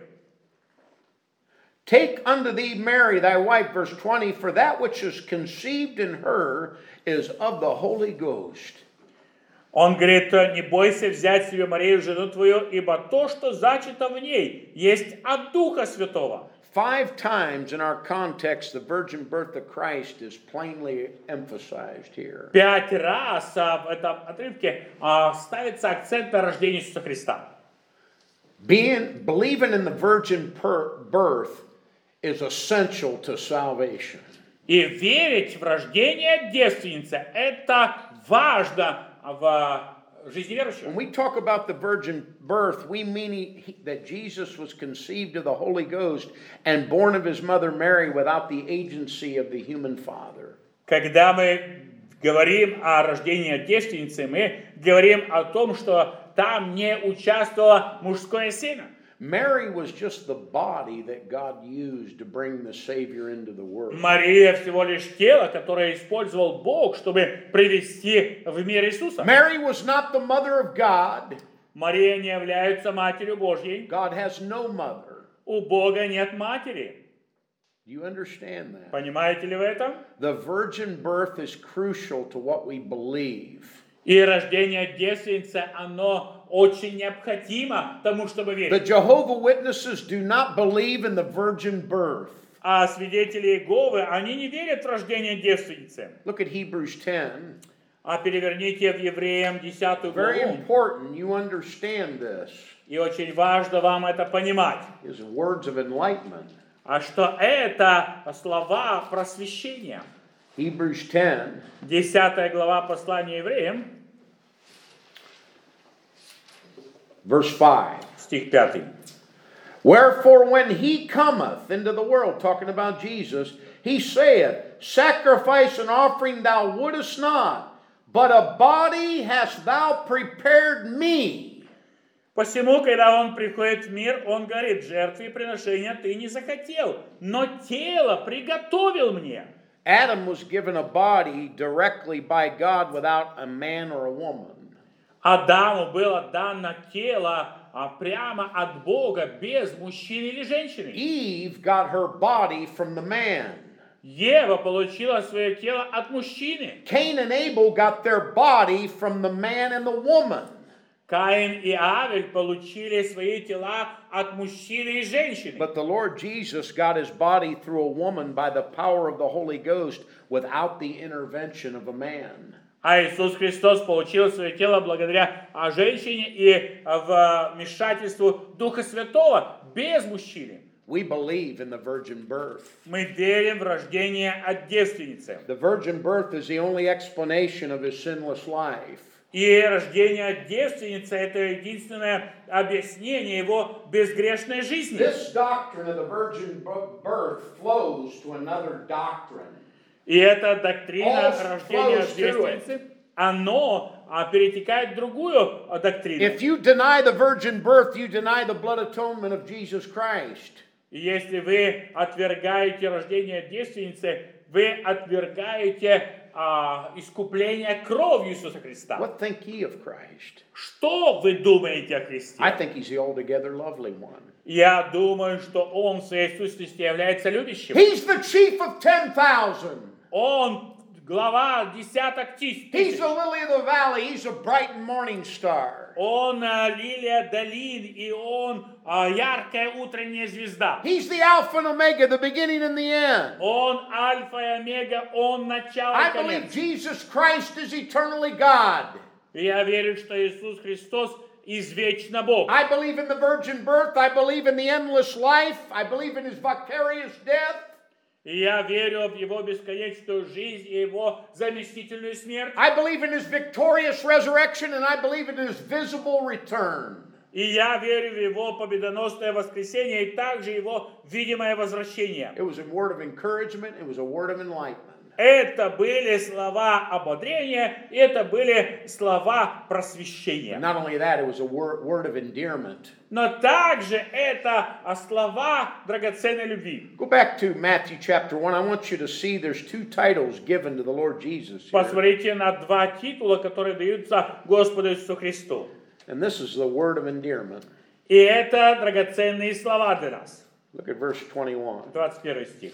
Take unto thee Mary thy wife, verse 20, for that which is conceived in her is of the Holy Ghost. Он говорит: не бойся взять себе Марию, жену твою, ибо то, что зачато в ней, есть от Духа Святого. 5 times in our context, the virgin birth of Christ is plainly emphasized here. 5 раз в этом отрывке ставится акцент на рождение Иисуса Христа. Believing in the virgin birth is essential to salvation. И верить в рождение девственницы — это важно в жизни верующего. When we talk about the virgin birth, we mean that Jesus was conceived of the Holy Ghost and born of his mother Mary without the agency of the human father. Когда мы говорим о рождении девственницы, мы говорим о том, что там не участвовало мужское семя. Mary was just the body that God used to bring the Savior into the world. Мария всего лишь тело, которое использовал Бог, чтобы привести в мир Иисуса. Mary was not the mother of God. Мария не является матерью Божьей. God has no mother. У Бога нет матери. Do you understand that? Понимаете ли вы это? The virgin birth is crucial to what we believe. И рождение девственницы, оно очень необходимо тому, чтобы The верить. Jehovah Witnesses do not believe in the virgin birth. А свидетели Иеговы, они не верят в рождение девственницы. Look at Hebrews 10. А переверните в Евреям 10 Very главу. important you understand this. И очень важно вам это понимать. Is words of enlightenment. А что это слова просвещения. Hebrews 10. 10 глава послания Евреям, Verse 5. стих 5. Wherefore, when he cometh into the world, talking about Jesus, he saith, Sacrifice and offering thou wouldest not, but a body hast thou prepared me. Посему, когда он приходит в мир, он говорит: жертвы и приношения ты не захотел, но тело приготовил мне. Adam was given a body directly by God without a man or a woman. Адаму было дано тело прямо от Бога, без мужчины или женщины. Eve got her body from the man. Ева получила свое тело от мужчины. Cain and Abel got their body from the man and the woman. Каин и Авель получили свои тела от мужчины и женщины. But the Lord Jesus got his body through a woman by the power of the Holy Ghost without the intervention of a man. А Иисус Христос получил свое тело благодаря женщине и вмешательству Духа Святого, без мужчины. We believe in the virgin birth. Мы верим в рождение от девственницы. The virgin birth is the only explanation of his sinless life. И рождение от девственницы — это единственное объяснение его безгрешной жизни. This doctrine of the virgin birth flows to another doctrine. И эта доктрина All рождения flows от девственницы, оно перетекает в другую доктрину. If you deny the virgin birth, you deny the blood atonement of Jesus Christ. И если вы отвергаете рождение девственницы, вы отвергаете искупление кровью Иисуса Христа. What think ye of Christ? Что вы думаете о Христе? I think he's the altogether lovely one. Я думаю, что Он в своей сущности является любящим. He's the chief of 10,000. Он глава десяток He's тысяч. the lily of the valley. He's a bright and morning star. Он лилия долин, и Он яркая утренняя звезда. He's the Alpha and Omega, the beginning and the end. Он альфа и омега, Он начало I и believe конец. Jesus Christ is eternally God. И я верю, что Иисус Христос извечно Бог. I believe in the virgin birth. I believe in the endless life. I believe in his vicarious death. И я верю в Его бесконечную жизнь и Его заместительную смерть. I believe in his victorious resurrection, and I believe in his visible return. И я верю в Его победоносное воскресение и также Его видимое возвращение. It was a word of encouragement. It was a word of enlightenment. Это были слова ободрения, и это были слова просвещения. And not only that, it was a word of endearment. Но также это слова драгоценной любви. Go back to Matthew chapter 1. I want you to see there's two titles given to the Lord Jesus here. Посмотрите на два титула, которые даются Господу Иисусу Христу. And this is the word of endearment. И это драгоценные слова для нас. Look at verse 21. 21 стих.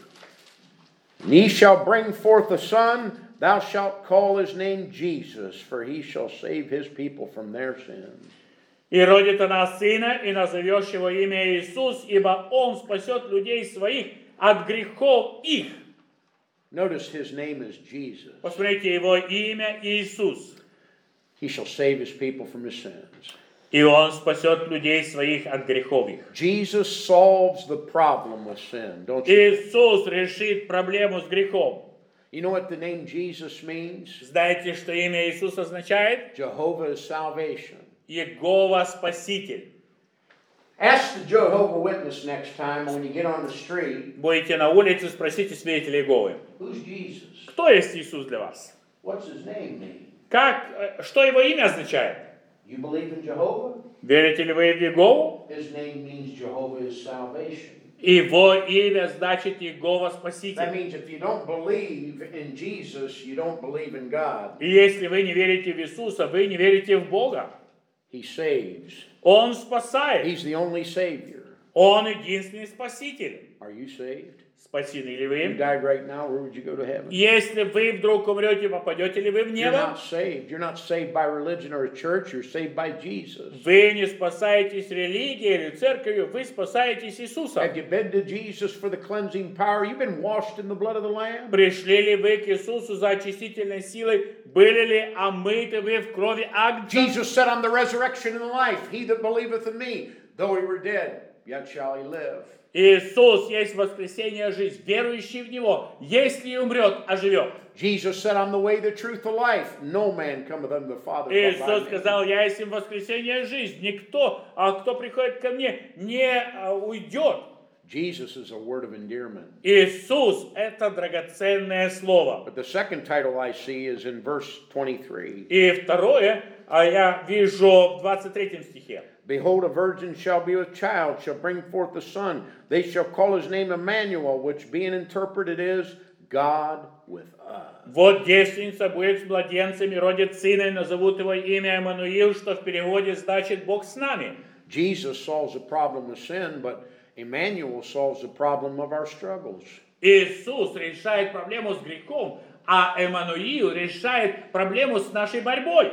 And he shall bring forth a son, thou shalt call his name Jesus, for he shall save his people from their sins. «И родит она сына, и назовешь его имя Иисус, ибо он спасет людей своих от грехов их». Notice his name is Jesus. Посмотрите, его имя Иисус. He shall save his people from his sins. И он спасет людей своих от грехов их. Jesus solves the problem with sin, don't you? Иисус решит проблему с грехом. You know what the name Jesus means? Знаете, что имя Иисус означает? Jehovah is salvation. Иегова Спаситель. Ask the Jehovah Witness next time when you get on the street, Будете на улице, спросите свидетелей Иеговы. who's Jesus? Кто есть Иисус для вас? What's his name mean? Что его имя означает? You believe in Jehovah? Верите ли вы в Иегову? His name means Jehovah is salvation. Его имя значит Иегова That Спаситель. means if you don't believe in Jesus, you don't believe in God. И если вы не верите в Иисуса, вы не верите в Бога. He saves. Он спасает. He's the only Savior. Он единственный Спаситель. Are you saved? спасены ли If you вы? died right now, where would you go to heaven? Если вы вдруг умрете, попадете ли вы в You're небо? not saved. You're not saved by religion or a church. You're saved by Jesus. Вы не спасаетесь религией или церковью, вы спасаетесь Иисусом. Have you been to Jesus for the cleansing power? You've been washed in the blood of the Lamb. Пришли ли вы к Иисусу за очистительной силой? Были ли омыты вы в крови Агнца? Jesus said, I'm the resurrection and the life. He that believeth in me, though he were dead, yet shall he live. Иисус есть воскресение, жизнь. Верующий в Него, если и умрет, оживет. Jesus said, I'm the way, the truth, the life. No man cometh unto the Father but Иисус by me. сказал, я есть им воскресение, жизнь. Никто, кто приходит ко мне, не уйдет. Jesus is a word of endearment. Иисус – это драгоценное слово. But the second title I see is in verse 23. И второе, я вижу в 23 стихе. Behold, a virgin shall be with child, shall bring forth a son. They shall call his name Emmanuel, which being interpreted is God with us. Вот девственница будет с младенцем и родит сына, и назовут его имя Эммануил, что в переводе значит Бог с нами. Jesus solves the problem of sin, but Emmanuel solves the problem of our struggles. Иисус решает проблему с грехом, а Эммануил решает проблему с нашей борьбой.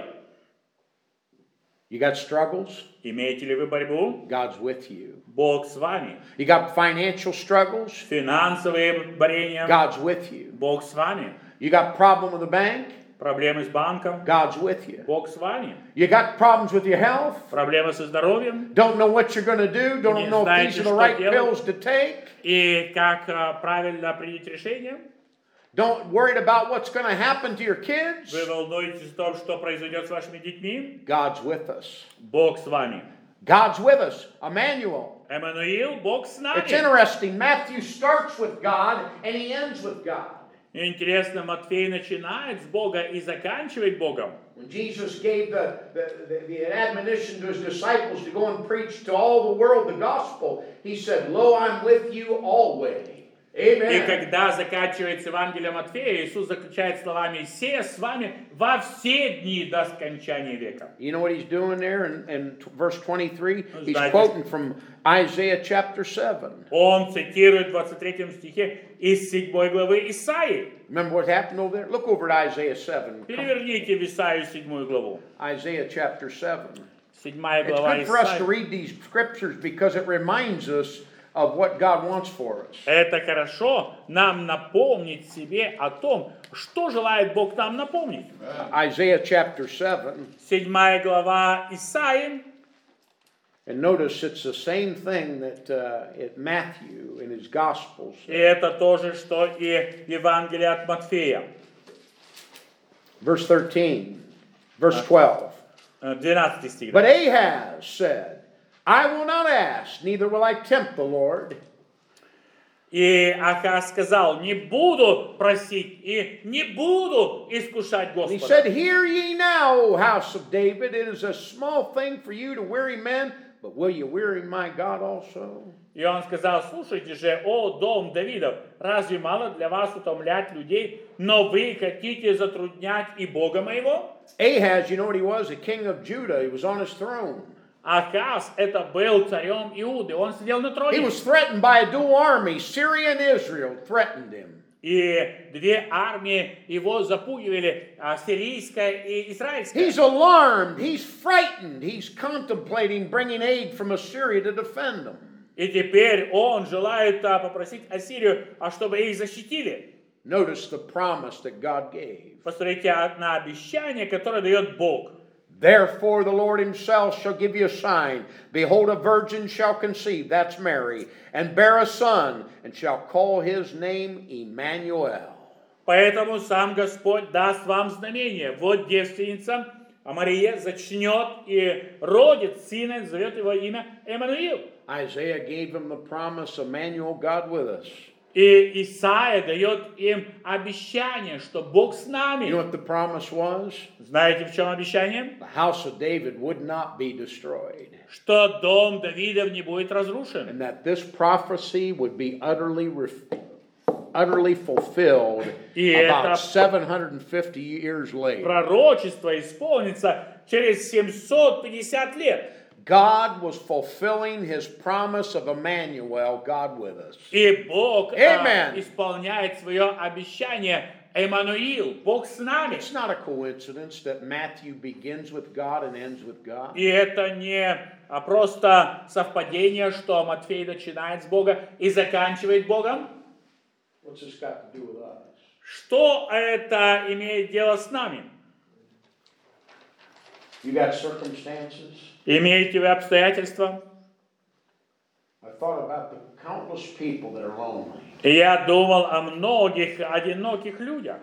You got struggles? Имеете ли вы борьбу? God's with you. Бог с вами. You got financial struggles? Финансовые борения? God's with you. Бог с вами. You got problem with the bank? Проблемы с банком? God's with you. Бог с вами. You got problems with your health? Проблемы со здоровьем? Don't know what you're going to do? Don't Не know if знаете, these are the что right делать? pills to take? И как правильно принять решение? Don't worry about what's going to happen to your kids? Вы волнуетесь о том, что произойдет с вашими детьми? God's with us. Бог с вами. God's with us. Emmanuel. Эммануил, Бог с It's нами. interesting. Matthew starts with God and he ends with God. Интересно, Матфей начинает с Бога и заканчивает Богом. When Jesus gave the admonition to his disciples to go and preach to all the world the gospel, he said, Lo, I'm with you always. И Amen. когда заканчивается Евангелие Матфея, Иисус заключает словами «Се с вами во все дни до скончания века». You know what he's doing there in verse 23? He's Знаете, quoting from Isaiah chapter 7. Он цитирует в 23 стихе из 7 главы Исаии. Remember what happened over there? Look over at Isaiah 7. Переверните в Исаию 7 главу. Isaiah chapter 7. 7 It's глава good for us to Исаии. read these scriptures because it reminds us of what God wants for us. Это хорошо нам напомнить себе о том, что желает Бог нам напомнить. Isaiah chapter 7. 7 глава Исаии. And notice it's the same thing that Matthew in his Gospels. И это то же, что и Евангелие от Матфея. Verse 13, verse 12. 12 стих. But Ahaz said, I will not ask, neither will I tempt the Lord. И Ахаз сказал, не буду просить и не буду искушать And he Господа. said, Hear ye now, O house of David, it is a small thing for you to weary men, but will you weary my God also? И он сказал, слушайте же, о дом Давидов, разве мало для вас утомлять людей, но вы хотите затруднять и Бога моего? Ahaz, you know what he was? A king of Judah. He was on his throne. Ахаз это был царем Иуды, он сидел на He троне. was threatened by a dual army. Syria and Israel threatened him. И две армии его запугивали, сирийская и израильская. He's alarmed. He's frightened. He's contemplating bringing aid from Assyria to defend them. И теперь он желает попросить Ассирию, чтобы их защитили. Notice the promise that God gave. Посмотрите на обещание, которое дает Бог. Therefore the Lord himself shall give you a sign. Behold, a virgin shall conceive, that's Mary, and bear a son, and shall call his name Emmanuel. Поэтому сам Господь даст вам знамение. Вот девственница, а Мария зачнет и родит сына, зовет его имя Эммануил. Isaiah gave him the promise, Emmanuel, God with us. И Исаия дает им обещание, что Бог с You know нами. what the promise was? Знаете, в чем обещание? The house of David would not be destroyed. Что дом Давидов не будет разрушен. And that this prophecy would be utterly fulfilled И about это 750 years later. пророчество исполнится через 750 лет. God was fulfilling his promise of Emmanuel, God with us. И Бог Amen. исполняет свое обещание. Эммануил, Бог с нами. It's not a coincidence that Matthew begins with God and ends with God. И это не просто совпадение, что Матфей начинает с Бога и заканчивает Богом. What's this got to do with us? Что это имеет дело с нами? You got circumstances? Имеете вы обстоятельства? I thought about the countless people that are lonely. И я думал о многих одиноких людях.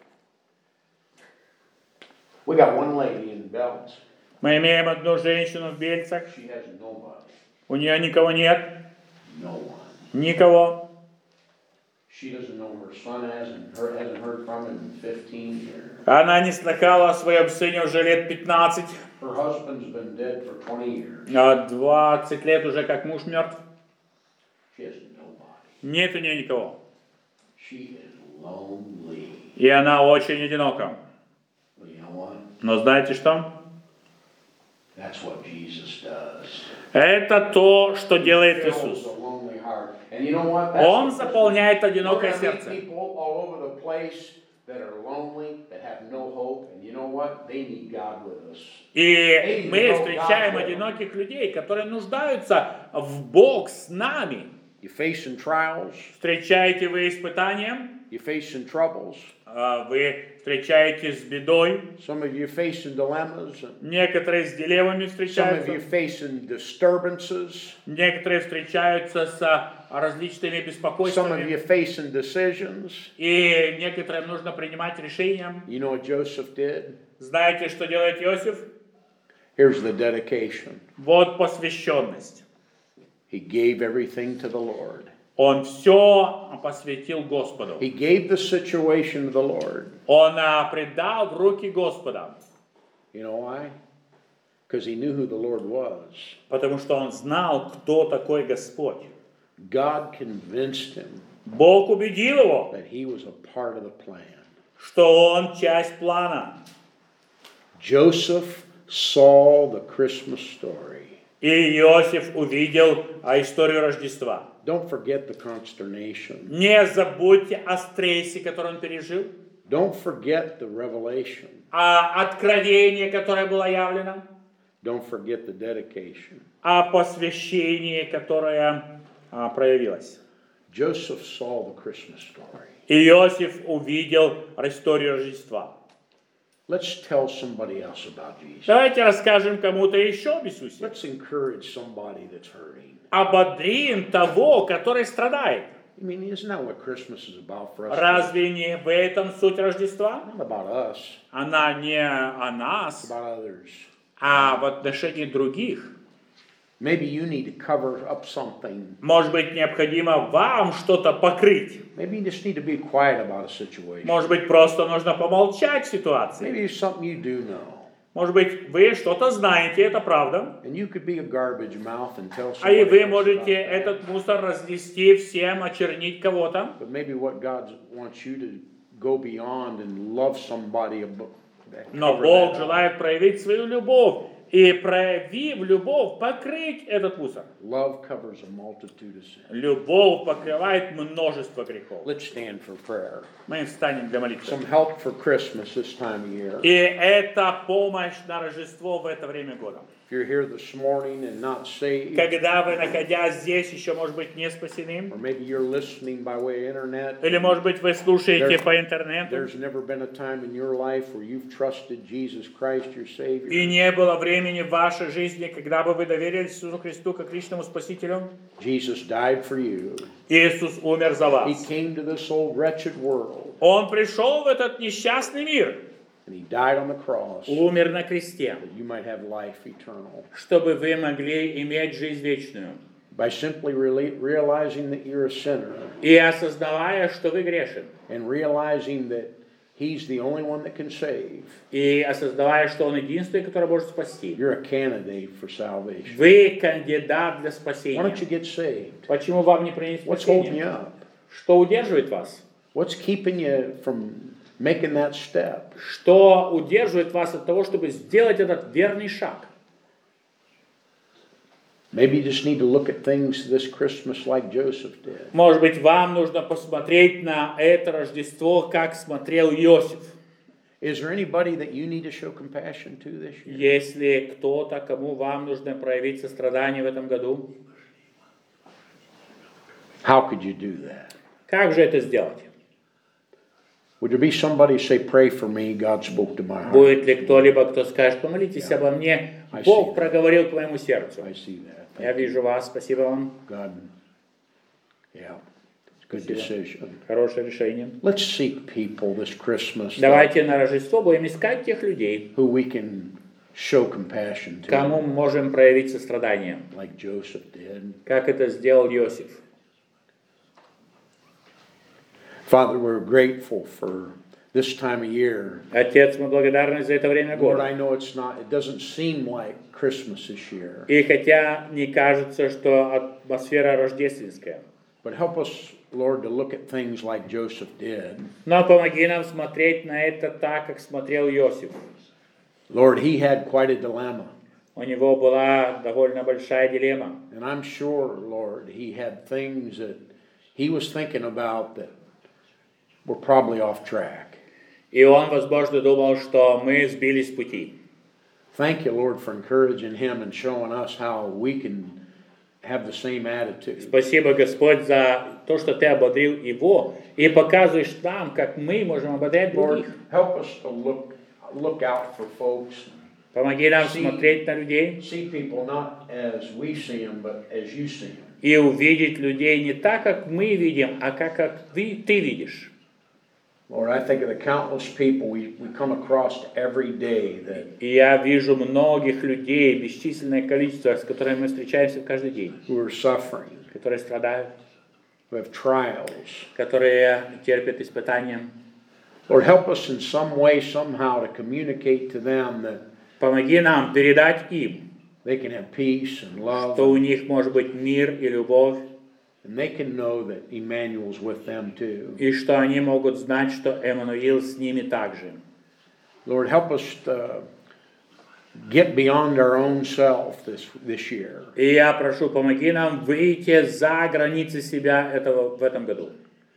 We got one lady in Belts. Мы имеем одну женщину в Бельцах. She has nobody. У нее никого нет. No one. Никого. She doesn't know her son hasn't heard from him in 15 years. Она не слыхала о своем сыне уже лет 15. Her husband's been dead for 20 years. 20 лет уже как муж мертв. She has nobody. Нет у нее никого. She is lonely. И она очень одинока. Well, you know what? Но знаете что? That's what Jesus does. Это то, что делает Fills Иисус. a lonely heart. And you know what? Он заполняет We're одинокое gonna meet сердце. people all over the place that are lonely, that have no hope, and you know what? They need God with us. И мы встречаем одиноких людей, которые нуждаются в Бог с нами. You facing trials, Встречаете вы испытания, you facing troubles. вы встречаетесь с бедой, Some of you facing dilemmas. некоторые с дилеммами Some of встречаются, you facing disturbances. некоторые встречаются с различными Some of беспокойствами, you facing decisions. и некоторым нужно принимать решения. You know what Joseph did? Знаете, что делает Иосиф? Here's the dedication. Вот посвященность. He gave everything to the Lord. Он все посвятил Господу. He gave the situation to the Lord. Он предал в руки Господа, You know why? Because he knew who the Lord was. потому что он знал, кто такой Господь. God convinced him Бог убедил его, that he was a part of the plan. что он часть плана. Joseph saw the Christmas story. И Иосиф увидел историю Рождества. Don't forget the consternation. Не забудьте о стрессе, который он пережил, Don't forget the revelation. о откровении, которое было явлено, Don't forget the dedication. о посвящении, которое проявилось. Joseph saw the Christmas story. И Иосиф увидел историю Рождества. Let's tell somebody else about Jesus. Давайте расскажем кому-то еще об Иисусе. Let's encourage somebody that's hurting. Ободрим того, который страдает. I mean, isn't that what Christmas is about for us? Разве не в этом суть Рождества? Not about us, Она не о it's нас, about others. а в отношении других. Maybe you need to cover up something. Может быть, необходимо вам что-то покрыть. Maybe you just need to be quiet about a situation. Может быть, просто нужно помолчать в ситуации. Maybe it's something you do know. Может быть, вы что-то знаете, это правда. And you could be a garbage mouth and tell А и somebody вы else можете about that. этот мусор разнести всем, очернить кого-то. But maybe what God wants you to go beyond and love somebody Но Бог желает проявить свою любовь. И проявив любовь, покрыть этот мусор. Love covers a multitude of sins. Любовь покрывает множество грехов. Let's stand for prayer. Мы встанем для молитвы. Some help for Christmas this time of year. И это помощь на Рождество в это время года. If you're here this morning and not saved, Когда вы, находясь здесь, еще, может быть, не спасены, or maybe you're listening by way of internet, или, может быть, вы слушаете по интернету, there's never been a time in your life where you've trusted Jesus Christ, your Savior. и не было времени в вашей жизни, когда бы вы доверились Иисусу Христу как личному Спасителю, Jesus died for you. Иисус умер за He вас. came to this old wretched world, Он пришел в этот несчастный мир, and He died on the cross умер на кресте, that you might have life eternal. чтобы вы могли иметь жизнь вечную. By simply realizing that you're a sinner И осознавая, что вы грешен, and realizing that He's the only one that can save, и осознавая, что Он единственный, который может спасти, you're a candidate for salvation. вы кандидат для Why don't спасения. you get saved? Почему вам не принять What's holding you спасение? up? Что удерживает вас? What's keeping you from making that step? Что удерживает вас от того, чтобы сделать этот верный шаг? Maybe you just need to look at things this Christmas like Joseph did. Может быть, вам нужно посмотреть на это Рождество, как смотрел Иосиф. Is there anybody that you need to show compassion to this year? Если кто-то, кому вам нужно проявить сострадание в этом году, How could you do that? как же это сделать? Would there be somebody say, pray for me, God spoke to my heart? Будет ли кто-либо, кто скажет, помолитесь обо мне, Бог проговорил к моему сердцу. I see that. Я вижу вас, спасибо вам. God, yeah, it's a good decision. Хорошее решение. Let's seek people this Christmas Давайте на Рождество будем искать тех людей, who we can show compassion to, кому мы можем проявить сострадание, like Joseph did. как это сделал Иосиф. Father, we're grateful for this time of year. Отец, мы благодарны за это время Lord, года. I know it doesn't seem like Christmas this year, И хотя не кажется, что атмосфера рождественская, but help us, Lord, to look at things like Joseph did. но помоги нам смотреть на это так, как смотрел Иосиф. Lord, he had quite a dilemma. У него была довольно большая дилемма. And I'm sure, Lord, he had things that he was thinking about that were probably off track. И он, возможно, думал, что мы сбились с пути. Thank you, Lord, for encouraging him and showing us how we can have the same attitude. Спасибо, Господь, за то, что Ты ободрил его и показываешь нам, как мы можем ободрять Lord, других. help us to look out for folks, Помоги нам смотреть на людей see people not as we see them, but as you see them. и увидеть людей не так, как мы видим, а как ты видишь. Lord, I think of the countless people we come across every day that И я вижу многих людей, бесчисленное количество, с которыми мы встречаемся каждый день, who are suffering, которые страдают, who have trials. которые терпят испытания. Lord, help us in some way, somehow, to communicate to them that Помоги нам передать им, they can have peace and love, что у них может быть мир и любовь, and they can know that Emmanuel's with them too. и что они могут знать, что Эммануил с ними также. Lord, help us to get beyond our own self this year. И я прошу, помоги нам выйти за границы себя в этом году.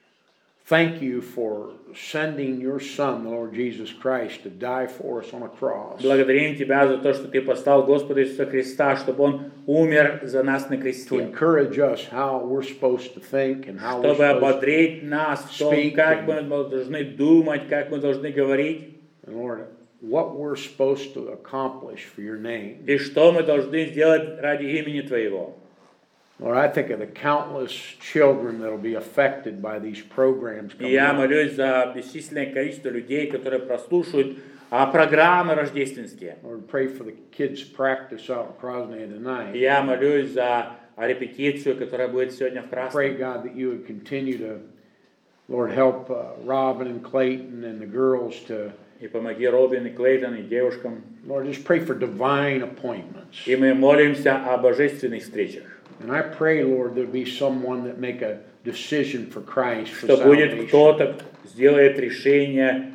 Thank you for sending your Son, the Lord Jesus Christ, to die for us on a cross. Благодарим Тебя за то, что Ты послал Господа Иисуса Христа, чтобы Он умер за нас на To кресте. encourage us how we're supposed to think and how we're Чтобы supposed to. ободрить нас в том, speak как and- мы должны думать, как мы должны говорить, And Lord, what we're supposed to accomplish for your name. и что мы должны сделать ради имени Твоего. Lord, I think of the countless children that will be affected by these programs И coming я up. молюсь за бесчисленное количество людей, которые прослушают программы рождественские. Lord, pray for the kids' practice out in Krasny tonight. И я молюсь за репетицию, которая будет сегодня в Pray, Красном. God, that you would continue to, Lord, help Robin and Clayton and the girls to, И помоги Робин и Клейтон и девушкам. Lord, just pray for divine appointments. И мы молимся о божественных встречах. And I pray, Lord, there'll be someone that make a decision for Christ for Что будет salvation. кто-то сделает решение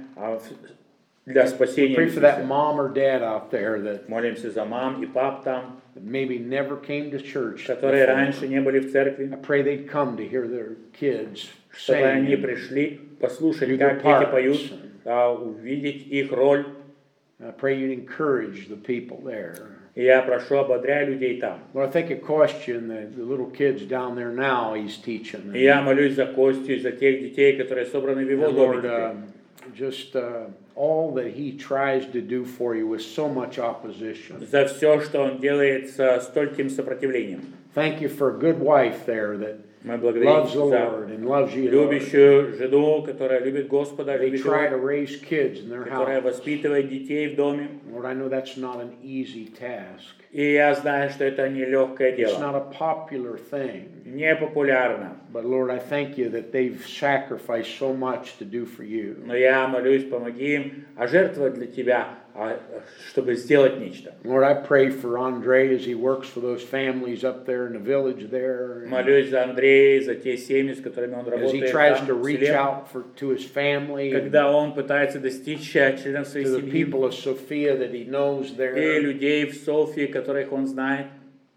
для Pray спасения. for that Иисуса. mom or dad out there that Молимся за мам и пап там, maybe never came to church которые before. раньше не были в церкви, I pray they'd come to hear their kids чтобы они sing. пришли послушать, Do как their дети parts. поют, увидеть их роль. I pray you'd encourage the people there. И я прошу, ободряй людей там. Lord, I think of question the little kids down there now he's teaching. И я молюсь за Костю и за тех детей, которые собраны в его And доме. Lord, теперь. just all that he tries to do for you with so much opposition. За все, что он делает со стольким сопротивлением. Thank you for a good wife there that Мы loves the благодарим за Lord and loves you, Lord. любящую жену, которая любит Господа, They любит try to его, raise kids in their которая house. воспитывает детей в доме. Lord, I know that's not an easy task. И я знаю, что это нелегкое It's дело, not a popular thing. не популярно. But Lord, I thank you that they've sacrificed so much to do for you. Но я молюсь, помоги им жертвовать для Тебя, чтобы сделать нечто. Lord, I pray for Andre as he works for those families up there in the village there. Молюсь за Андрея, за те семьи, с которыми он As he работает tries там, to в reach селе. out to his family, and Когда он пытается достичь членов своей to the семьи people of Sophia that he knows и there. людей в Софии, которых он знает.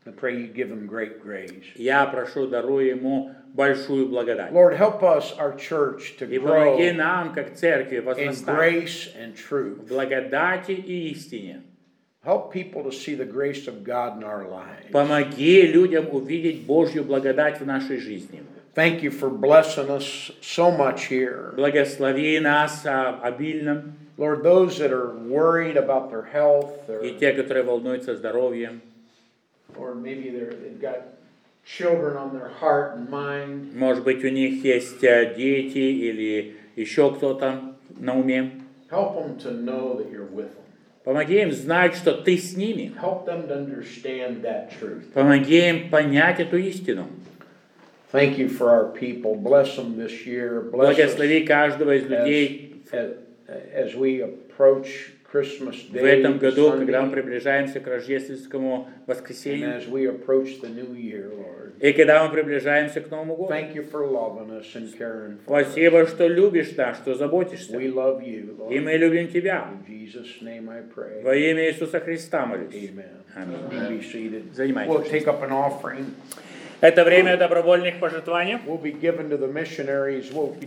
I pray you give him great grace. Я прошу, даруй ему большую благодать. Lord, help us, our church, to И grow помоги нам, как церкви, in возрастать grace and в truth. благодати и истине. Help people to see the grace of God in our lives. Помоги людям увидеть Божью благодать в нашей жизни. Thank you for blessing us so much here. Благослови нас обильно. Lord, those that are worried about their health, or И те, которые волнуются здоровьем, maybe they've got children on their heart and mind. может быть, у них есть дети или еще кто-то на уме. Help them to know that you're with them. Помоги им знать, что ты с ними. Help them to understand that truth. Помоги им понять эту истину. Thank you for our people. Bless them this year. Bless us Благослови каждого из людей as we approach Christmas в Day, этом году, Sunday, когда мы приближаемся к рождественскому and воскресенью, as we approach the new year, Lord. и когда мы приближаемся к Новому году. Thank you for loving us and caring for us. Спасибо, что любишь нас, что заботишься. We love you, И Lord. мы любим Тебя. In Jesus' name I pray. Во имя Иисуса Христа молюсь. Amen. Аминь. You be seated. Занимайтесь. We'll take up an offering. Это время добровольных пожертвований. Will be given to the missionaries. We'll